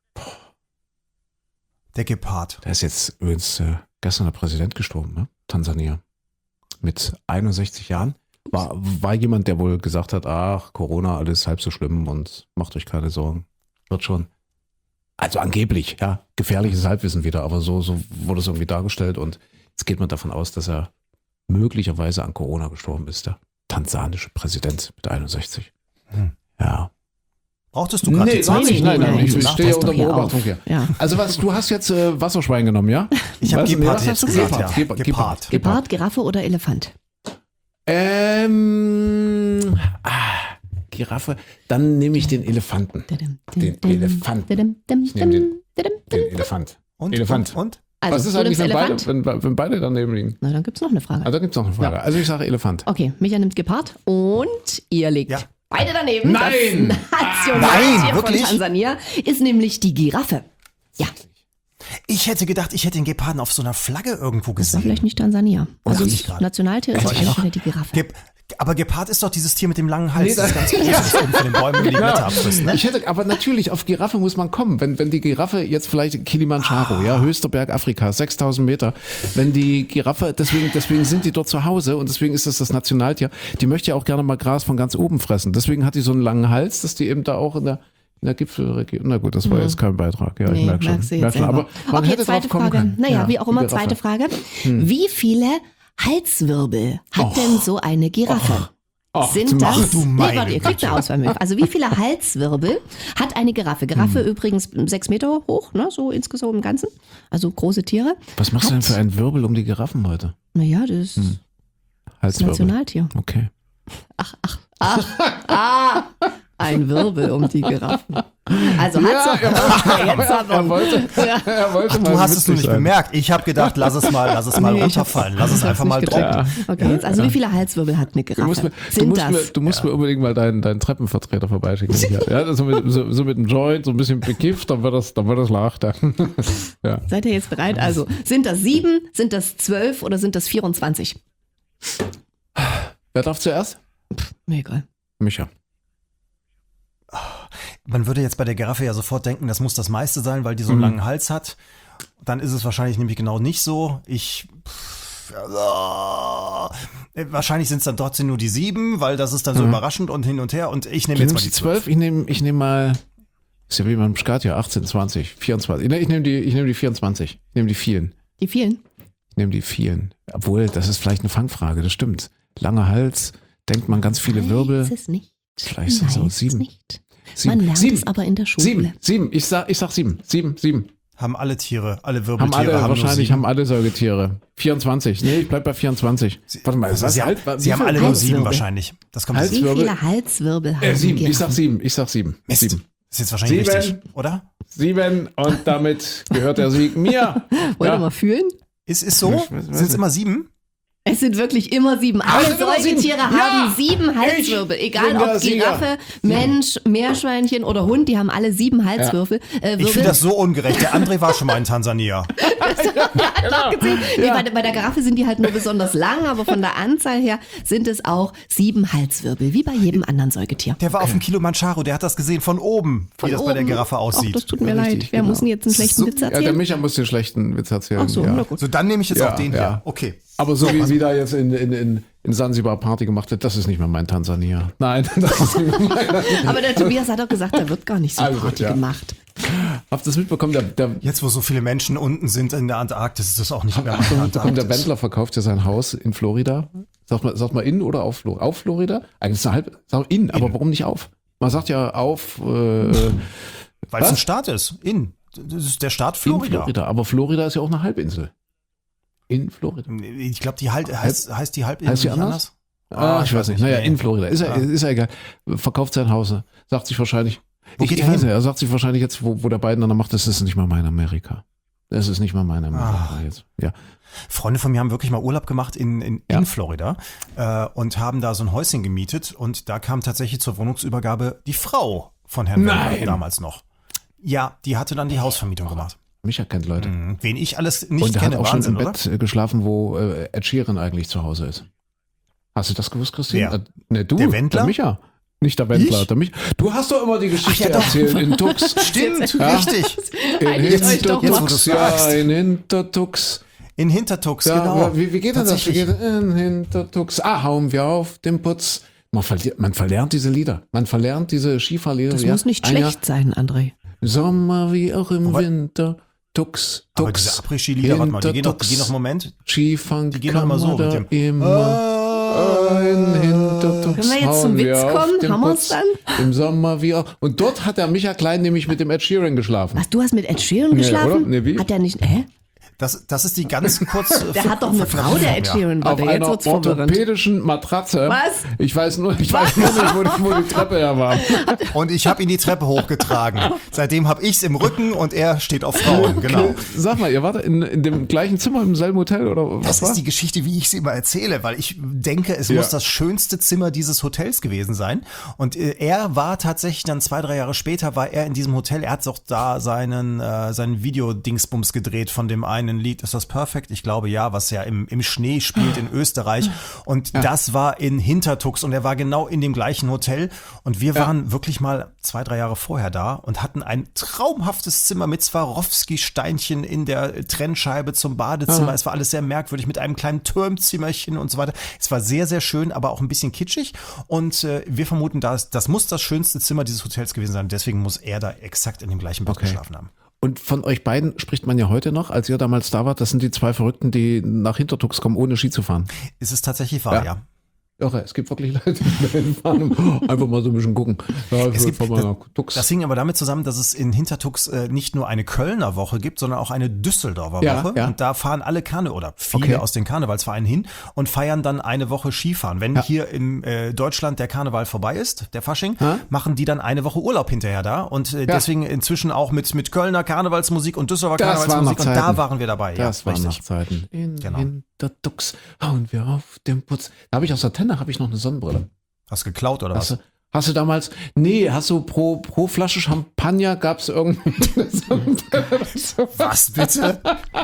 der Gepard. Da ist jetzt übrigens äh, gestern der Präsident gestorben, ne? Tansania. Mit einundsechzig Jahren. War, war jemand, der wohl gesagt hat, ach, Corona, alles halb so schlimm und macht euch keine Sorgen. Wird schon. Also angeblich, ja. Gefährliches Halbwissen wieder, aber so, so wurde es irgendwie dargestellt und jetzt geht man davon aus, dass er möglicherweise an Corona gestorben ist, der tansanische Präsident mit einundsechzig. Hm. Ja. Brauchtest du gerade die gar Zeit? nicht. Nein, nein, ich du stehe ja passt unter doch hier Beobachtung auf. hier. Ja. Also was, du hast jetzt äh, Wasserschwein genommen, ja? Ich habe Was? Gepard Was jetzt hast du gesagt, gesagt? ja. Gepard. Gepard. Gepard, Giraffe oder Elefant? Ähm, ah, Giraffe. Dann nehme ich den Elefanten. Den Elefant. Ich nehme den, den Elefant. Und, Elefant. Und, und? Also, Was ist du eigentlich, nimmst wenn beide, Elefant? wenn, wenn beide daneben liegen? Na, dann gibt's noch eine Frage. Also da gibt es noch eine Frage. Also ich sage Elefant. Okay, Micha nimmt Gepard und ihr liegt Ja. beide daneben. Nein! Das Nationaltier Nein, von wirklich? Tansania ist nämlich die Giraffe. Ja, Ich hätte gedacht, ich hätte den Geparden auf so einer Flagge irgendwo das war gesehen. vielleicht nicht Tansania. Also Dachte ich das gerade. Nationaltier ist Aber wahrscheinlich ich- wieder die Giraffe. Gep aber Gepard ist doch dieses Tier mit dem langen Hals, Nee, das ganz groß ist, das oben von den Bäumen die Blätter abfrisst, ne? Ich hätte, aber natürlich, auf Giraffe muss man kommen. Wenn, wenn die Giraffe jetzt vielleicht Kilimanjaro, ja, höchster Berg Afrikas, sechstausend Meter, wenn die Giraffe, deswegen, deswegen sind die dort zu Hause und deswegen ist das das Nationaltier, die möchte ja auch gerne mal Gras von ganz oben fressen. Deswegen hat die so einen langen Hals, dass die eben da auch in der, in der Gipfelregion, na gut, das war jetzt kein Beitrag, ja, ich Nee, merke schon. merkst du jetzt Merk schon. selber. Aber man Okay, hätte zweite drauf kommen Frage. können. Naja, Ja, wie auch die immer, Giraffe. zweite Frage. Wie viele Halswirbel hat denn so eine Giraffe? Ach, Sind du das, machst- du nee, meine warte, ihr kriegt eine Auswahl mit. Also wie viele Halswirbel hat eine Giraffe? Giraffe übrigens sechs Meter hoch, ne, so insgesamt im Ganzen. Also große Tiere. Was machst du denn Hat- für einen Wirbel um die Giraffen heute? Naja, das ist das Halswirbel. Nationaltier. Okay. Ah, ein Wirbel um die Giraffen. Also hat Ja, so, er, jetzt hat er man, wollte, ja. er wollte mal Du hast es nur witzig nicht sein. bemerkt. Ich habe gedacht, lass es mal, lass es mal Nee, ich runterfallen. Lass es ich hab's einfach mal nicht droppen. gecheckt. Okay, jetzt, also wie viele Halswirbel hat eine Du Giraffe? musst mir, du Sind musst das? mir, du musst mir unbedingt mal deinen, deinen Treppenvertreter vorbeischicken. Ja, ja, so, mit, so, so mit einem Joint, so ein bisschen bekifft, dann wird das, dann wird das leicht. Ja. Seid ihr jetzt bereit? Also, sind das sieben, sind das zwölf oder sind das vierundzwanzig? Wer darf zuerst? Mir egal. Micha. Man würde jetzt bei der Giraffe ja sofort denken, das muss das meiste sein, weil die so einen langen Hals hat. Dann ist es wahrscheinlich nämlich genau nicht so. Ich. Pff, äh, wahrscheinlich sind es dann trotzdem nur die sieben, weil das ist dann so überraschend und hin und her. Und ich nehme Du jetzt mal nimmst die die zwölf, ich nehme ich nehm mal, ist ja wie beim Skat, ja, achtzehn, zwanzig, vierundzwanzig. Ich nehme die, ich nehm die vierundzwanzig. Ich nehme die vielen. Die vielen? Ich nehme die vielen. Obwohl, das ist vielleicht eine Fangfrage, das stimmt. Langer Hals, denkt man ganz viele Wirbel. Weiß es nicht. Vielleicht sind es auch Weiß es sieben. nicht. sieben. Man lernt sieben. es aber in der Schule. Sieben, sieben. Ich sag, ich sag sieben. Sieben, sieben. Haben alle Tiere, alle Haben Wirbeltiere alle, haben wahrscheinlich nur sieben. haben alle Säugetiere. vierundzwanzig. Nee, ich bleib bei vierundzwanzig. Warte mal, Also was? sie haben, Halt, wie sie haben viel? alle nur sieben Halswirbel. wahrscheinlich. Das kommt Hals- Wie Halswirbel? viele Halswirbel haben Äh, sieben. Ich Giraffen? sag sieben. Ich sag sieben. Mist. Sieben. Ist jetzt wahrscheinlich Sieben. richtig, oder? Sieben. Und damit gehört der Sieg mir. Wollt ihr Ja. mal fühlen? Ist es so? Ich weiß- weiß Sind es nicht. immer sieben? Es sind wirklich immer sieben. Alle Alle sind immer sieben. Säugetiere Ja, haben sieben Halswirbel. ich Egal bin der ob Sieger. Giraffe, Mensch, Meerschweinchen oder Hund, die haben alle sieben Halswirbel. Äh, Ich Wirbel. finde das so ungerecht. Der André war schon mal in Tansania. Nee, bei, der- bei der Giraffe sind die halt nur besonders lang, aber von der Anzahl her sind es auch sieben Halswirbel, wie bei jedem anderen Säugetier. Der war auf dem Kilimanjaro, der hat das gesehen von oben, Von wie das bei der oben. Giraffe Ach, aussieht. das tut mir Richtig, leid. Wer genau. muss denn jetzt einen schlechten So- Witz Ja, der erzählen? Micha muss den schlechten Witz erzählen. Ach so, ja. na gut. So, dann nehme ich jetzt Ja, auch den ja. hier. Okay. Aber so wie sie da jetzt in, in, in, in Sansibar Party gemacht hat, das ist nicht mehr mein Tansania. Nein, das ist nicht mehr mein. Aber der Tobias hat doch gesagt, da wird gar nicht so Also, Party ja. gemacht. Habt ihr das mitbekommen? Der, der, Jetzt, wo so viele Menschen unten sind in der Antarktis, ist das auch nicht mehr Habt ihr meine mitbekommen, der Antarktis. Wendler verkauft ja sein Haus in Florida. Sagt man, sagt man in oder auf Florida? Auf Florida? Eigentlich ist es eine halbe, sag in, aber warum nicht auf? Man sagt ja auf, äh, Weil es Was? ein Staat ist. In. Das ist der Staat in Florida. Florida. Aber Florida ist ja auch eine Halbinsel. In Florida. Ich glaube, die halt, heißt, heißt die Halbinsel Heißt die nicht anders? anders? Ah, ich weiß nicht. Naja, Nee. in Florida. Ist ja, Ah. ist ja egal. Verkauft sein Haus. Sagt sich wahrscheinlich. Wo ich geht ich er weiß hin? nicht, er sagt sich wahrscheinlich jetzt, wo, wo der Biden dann macht, das ist nicht mal mein Amerika. Das ist nicht mal mein Amerika Ah. jetzt. Ja. Freunde von mir haben wirklich mal Urlaub gemacht in, in, Ja. in Florida äh, und haben da so ein Häuschen gemietet und da kam tatsächlich zur Wohnungsübergabe die Frau von Herrn Nein. Wendler damals noch. Ja, die hatte dann die Hausvermietung gemacht. Micha kennt Leute. Mhm. Wen ich alles nicht Und er hat kenne, auch Wahnsinn, schon im oder? Bett äh, geschlafen, wo äh, Ed Sheeran eigentlich zu Hause ist. Hast du das gewusst, Christine? Wer? Äh, ne, du. Der Wendler? Der Micha. Nicht der Wendler, Ich? der Micha. Du hast doch immer die Geschichte Ach ja, doch. erzählt in Tux. Stimmt, Ja. richtig. In Einigt euch doch mal. Hintertux, ja, in Hintertux. In Hintertux, Ja, genau. wie, wie geht denn das? Wie Tatsächlich. geht in Hintertux? Ah, hauen wir auf den Putz. Man, verliert, man verlernt diese Lieder. Man verlernt diese Skifahrlieder. Das ja. muss nicht Ein Jahr schlecht sein, André. Sommer wie auch im Aber- Winter. Tux, Tux. Aber diese Après-Ski-Lieder, warte mal, die gehen, noch, die gehen noch einen Moment. Skifahren Die gehen doch immer so kann man mit da dem. immer ein Hintertux. Können wir jetzt zum hauen Witz auf kommen? den Haben wir's Putz. dann? Im Sommer wie auch. Und dort hat der Micha Klein nämlich mit dem Ed Sheeran geschlafen. Was, du hast mit Ed Sheeran Nee, geschlafen? oder? Nee, wie? Hat der nicht, hä? Das, das ist die ganz kurz. Der hat doch eine Frau, der Ed Sheeran. Auf Warte, jetzt einer wird's verwirrend. orthopädischen Matratze. Was? Ich weiß nur, ich weiß nur nicht, wo, die- wo die Treppe her war. Und ich habe ihn die Treppe hochgetragen. Seitdem habe ich's im Rücken und er steht auf Frauen, genau. Sag mal, ihr wart in, in dem gleichen Zimmer im selben Hotel oder was Das war? ist die Geschichte, wie ich sie immer erzähle, weil ich denke, es Ja. muss das schönste Zimmer dieses Hotels gewesen sein. Und äh, er war tatsächlich dann zwei, drei Jahre später, war er in diesem Hotel. Er hat auch da seinen, äh, seinen Videodingsbums gedreht von dem einen Lied. Ist das Perfect? Ich glaube ja, was ja im, im Schnee spielt in Österreich. Und das war in Hintertux und er war genau in dem gleichen Hotel. Und wir waren wirklich mal zwei, drei Jahre vorher da und hatten ein traumhaftes Zimmer mit Swarovski-Steinchen in der Trennscheibe zum Badezimmer. Es war alles sehr merkwürdig mit einem kleinen Turmzimmerchen und so weiter. Es war sehr, sehr schön, aber auch ein bisschen kitschig. Und äh, wir vermuten, das, das muss das schönste Zimmer dieses Hotels gewesen sein. Deswegen muss er da exakt in dem gleichen Bett Okay. geschlafen haben. Und von euch beiden spricht man ja heute noch, als ihr damals da wart. Das sind die zwei Verrückten, die nach Hintertux kommen, ohne Ski zu fahren. Ist es tatsächlich wahr, Ja. ja. Irre, es gibt wirklich Leute, die dahin fahren und einfach mal so ein bisschen gucken. Ja, Es gibt, fahr mal nach Tux. das hing aber damit zusammen, dass es in Hintertux äh, nicht nur eine Kölner Woche gibt, sondern auch eine Düsseldorfer Ja, Woche. ja. Und da fahren alle Karne oder viele Okay. aus den Karnevalsvereinen hin und feiern dann eine Woche Skifahren. Wenn Ja. hier in äh, Deutschland der Karneval vorbei ist, der Fasching, Ja. machen die dann eine Woche Urlaub hinterher da. Und äh, deswegen inzwischen auch mit, mit Kölner Karnevalsmusik und Düsseldorfer Das waren Karnevalsmusik. noch Und da Zeiten. waren wir dabei. Das ja, waren richtig. noch Zeiten. In Genau. Hintertux hauen wir auf den Putz. Da habe ich aus der Tenne habe ich noch eine Sonnenbrille. Hast du geklaut oder Hast was? du, hast du damals, nee, hast du pro, pro Flasche Champagner gab es irgendwie eine Sonnenbrille? Was bitte?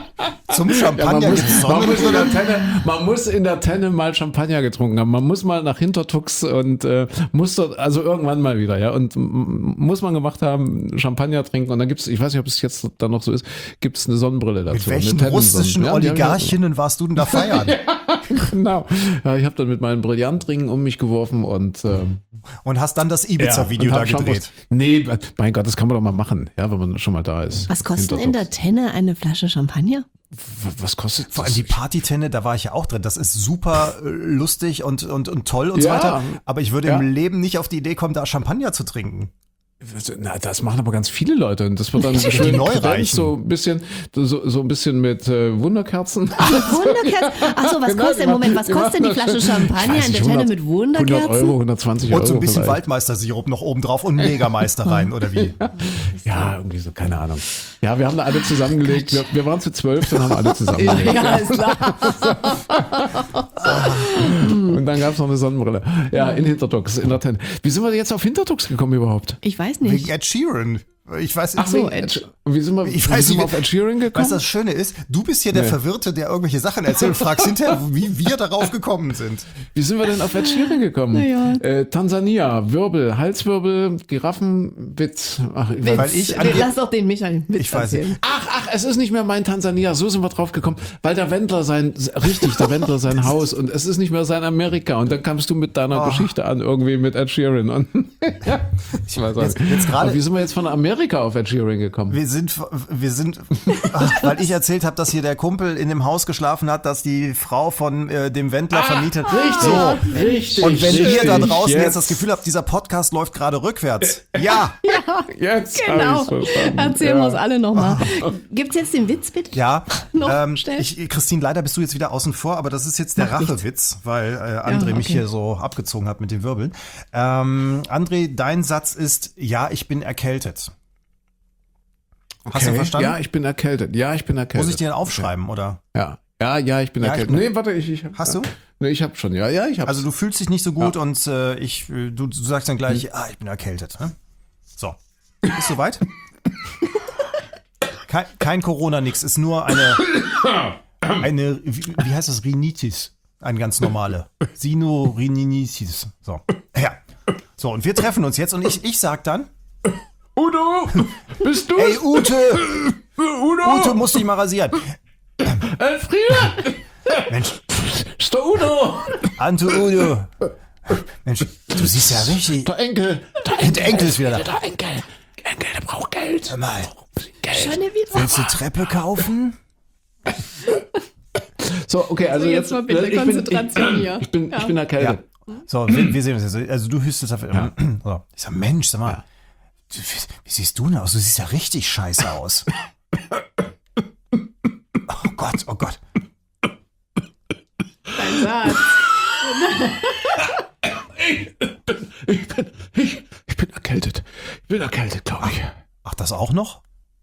Zum Ja, man, Champagner muss, gibt's man, muss in Sonnenbrille? der Tenne, man muss in der Tenne mal Champagner getrunken haben. Man muss mal nach Hintertux und äh, muss dort, also irgendwann mal wieder, ja. Und m- muss man gemacht haben, Champagner trinken. Und dann gibt's, ich weiß nicht, ob es jetzt dann noch so ist, gibt's eine Sonnenbrille dazu. Mit welchen eine russischen Tennensonnen- Ja, die hab ich auch- Oligarchinnen warst du denn da feiern? Genau. Ja, ich habe dann mit meinen Brillantringen um mich geworfen und ähm, Und hast dann das Ibiza-Video und da hab Shampoos- gedreht. Nee, mein Gott, das kann man doch mal machen, ja, wenn man schon mal da ist. Was kostet in Hintertux. der Tenne eine Flasche Champagner? W- Was kostet Vor das? allem die Partytenne, da war ich ja auch drin. Das ist super äh, lustig und, und, und toll und so Ja. weiter. Aber ich würde Ja. im Leben nicht auf die Idee kommen, da Champagner zu trinken. Na, das machen aber ganz viele Leute und das wird dann Die schön Neureichen. kredenzt, so ein bisschen, so, so ein bisschen mit äh, Wunderkerzen. Wunderkerzen. Achso, was Genau, kostet, die Moment, was machen- kostet die die Flasche machen- Champagner Ich weiß in der nicht, Tenne mit hundert Wunderkerzen? Euro, hundertzwanzig Euro. Und so ein bisschen vielleicht. Waldmeister-Sirup noch oben drauf und Megameister rein, oder wie? Ja, irgendwie so, keine Ahnung. Ja, wir haben da alle zusammengelegt. Wir, wir waren zu zwölf, dann haben wir alle zusammengelegt. Ja, ist klar. Und dann gab es noch eine Sonnenbrille. Ja, in Hinterdux, in der Tenne. Wie sind wir jetzt auf Hinterdux gekommen überhaupt? Ich weiß Wegen nicht. Ed Sheeran. Ich weiß Ach so, Wegen Ed, Ed- wie sind wir, Ich wie weiß sind wir nicht, auf Ed Sheeran gekommen? Weißt du, das Schöne ist, du bist hier der Nee. Verwirrte, der irgendwelche Sachen erzählt und fragst hinterher, wie wir darauf gekommen sind. Wie sind wir denn auf Ed Sheeran gekommen? Naja. Äh, Tansania, Wirbel, Halswirbel, Giraffenwitz. Ach, ich weiß- Weil ich Nee, angeb- Lass doch den Michael Witz Ich weiß erzählen. nicht. Ach, ach, es ist nicht mehr mein Tansania, so sind wir drauf gekommen, weil der Wendler sein, richtig, der Wendler sein Haus und es ist nicht mehr sein Amerika und dann kamst du mit deiner Oh. Geschichte an, irgendwie mit Ed Sheeran und ich weiß auch Jetzt- nicht. jetzt gerade- Aber wie sind wir jetzt von Amerika auf Ed Sheeran gekommen? Wir sind, wir sind, ach, weil ich erzählt habe, dass hier der Kumpel in dem Haus geschlafen hat, dass die Frau von äh, dem Wendler vermietet. Richtig, So. richtig. Und wenn richtig. ihr da draußen jetzt das Gefühl habt, dieser Podcast läuft gerade rückwärts. Ja, jetzt Genau. hab ich's verstanden. Erzählen wir uns alle nochmal. Oh. Gibt's jetzt den Witz bitte? ja. Noch ähm, schnell. ich, Christine, leider bist du jetzt wieder außen vor, aber das ist jetzt der Macht nichts. Rachewitz, weil äh, André mich okay. hier so abgezogen hat mit den Wirbeln. Ähm, André, dein Satz ist, ja, ich bin erkältet. Hast du Okay. verstanden? Ja, ich bin erkältet. Ja, ich bin erkältet. Muss ich dir den aufschreiben, oder? Ja. Ja, ja, ich bin Ja, ich erkältet. bin- Nee, warte, ich, ich hab, Hast du? Nee, ich hab schon. Ja, ja, ich hab. Also du fühlst dich nicht so gut und äh, ich, äh, du, du sagst dann gleich, ah, ich bin erkältet. Ne? So, ist soweit? kein, kein Corona, nix. Ist nur eine, eine, wie, wie heißt das, Rhinitis? Eine ganz normale. Sinorhinitis. So, ja. So, und wir treffen uns jetzt und ich, ich sag dann, Udo, bist du? ey Ute, Udo, Ute, musst dich mal rasieren. Elfriede, Mensch, ist der Udo. Ante Udo. Mensch, du siehst ja richtig. Der Enkel. Der Der Enkel ist wieder da. Der Enkel. Der Enkel, der braucht Geld. Hör mal, Geld. Schon wieder. willst du Treppe kaufen? So, okay, also So, jetzt mal bitte ich bin, Konzentration ich, hier. Ich bin, ich bin erkältet. So, wir, wir sehen uns jetzt. Also du hüstest auf. So. Ich sag, Mensch, sag mal, du, wie, wie siehst du denn aus? Du siehst ja richtig scheiße aus. Oh Gott, oh Gott. Dein Satz. Ich bin, ich, ich bin erkältet. Ich bin erkältet, glaube ich. Ach, das auch noch?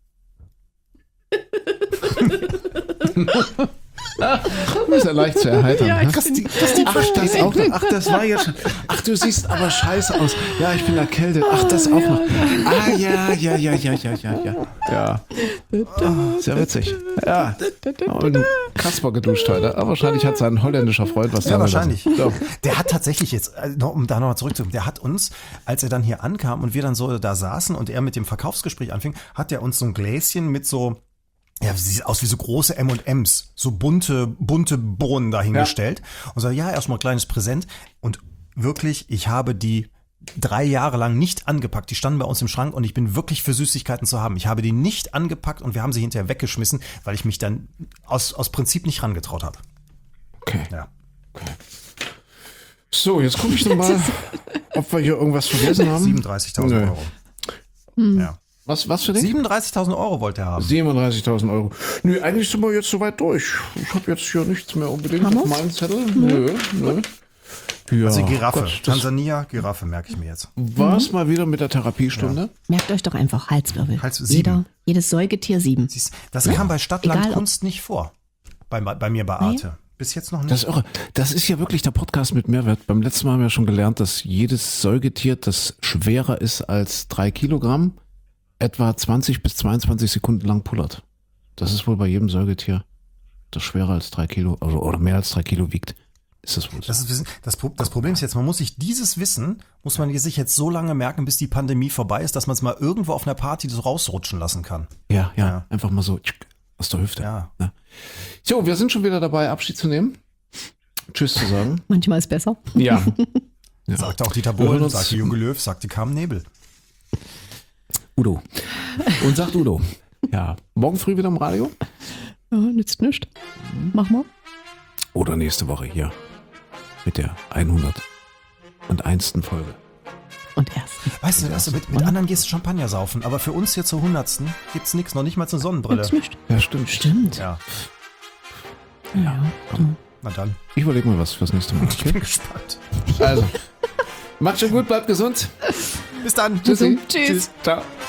Du bist ja leicht zu erheitern. Ja, ne? ich Christi, Christi, Ach, das auch noch. Ach, das war jetzt schon. Ach, du siehst aber scheiße aus. Ja, ich bin erkältet. Ach, das auch noch. Ah, ja, ja, ja, ja, ja, ja, ja. Ja. Oh, sehr witzig. Ja. Und Kasper geduscht heute. Aber wahrscheinlich hat sein holländischer Freund was Ja, dran wahrscheinlich. gelassen. So. Der hat tatsächlich jetzt, äh, noch- um da nochmal zurückzukommen, der hat uns, als er dann hier ankam und wir dann so da saßen und er mit dem Verkaufsgespräch anfing, hat er uns so ein Gläschen mit so, ja, sieht aus wie so große M und M's, so bunte, bunte Bohnen dahingestellt und so, ja, erstmal ein kleines Präsent und wirklich, ich habe die drei Jahre lang nicht angepackt. Die standen bei uns im Schrank und ich bin wirklich für Süßigkeiten zu haben. Ich habe die nicht angepackt und wir haben sie hinterher weggeschmissen, weil ich mich dann aus, aus Prinzip nicht rangetraut habe. Okay. Ja. So, jetzt gucke ich nochmal, ob wir hier irgendwas vergessen haben. siebenunddreißigtausend Nö. Euro. Ja. Was, was für dich? siebenunddreißigtausend Euro wollte er haben. siebenunddreißigtausend Euro. Nö, eigentlich sind wir jetzt soweit durch. Ich habe jetzt hier nichts mehr unbedingt Haben auf wir's? meinem Zettel. Nö, nö. Ja, Also Giraffe. Gott, das Tansania, Giraffe, merke ich mir jetzt. war's mal wieder mit der Therapiestunde. Merkt euch doch einfach Halswirbel. Hals- sieben. Jeder, jedes Säugetier sieben. Siehst, das kam bei Stadtland Egal, ob- Kunst nicht vor. Bei, bei mir bei Arte. Bis jetzt noch nicht. Das ist irre. Das ist ja wirklich der Podcast mit Mehrwert. Beim letzten Mal haben wir schon gelernt, dass jedes Säugetier, das schwerer ist als drei Kilogramm, etwa zwanzig bis zweiundzwanzig Sekunden lang pullert. Das ist wohl bei jedem Säugetier, das schwerer als drei Kilo also, oder mehr als drei Kilo wiegt. Ist das wohl so? Das, ist, Wissen- das, Pro- das Problem ist jetzt, man muss sich dieses Wissen, muss man sich jetzt so lange merken, bis die Pandemie vorbei ist, dass man es mal irgendwo auf einer Party so rausrutschen lassen kann. Ja, ja, Ja. einfach mal so tschick, aus der Hüfte. Ja. Ja. So, wir sind schon wieder dabei, Abschied zu nehmen. Tschüss zu sagen. Manchmal ist besser. Ja. Ja. Sagte auch Dieter Wir hören Bohlen, uns- sagte Jogi Löw, sagte Carmen Nebel. Udo. Und sagt Udo. Ja. Morgen früh wieder im Radio? Ja, nützt nichts. Mach mal. Oder nächste Woche hier. Mit der hunderteins. Folge. Und erst. Weißt du, weißt du mit, mit anderen gehst du Champagner saufen, aber für uns hier zur hundertsten gibt's nichts, noch nicht mal eine Sonnenbrille. Ja, stimmt. Stimmt. Ja, Ja. na dann. Ich überlege mal was fürs nächste Mal. Ich Okay? bin gespannt. Also, macht schon gut, bleibt gesund. Bis dann. Tschüssi. Tschüss. Ciao.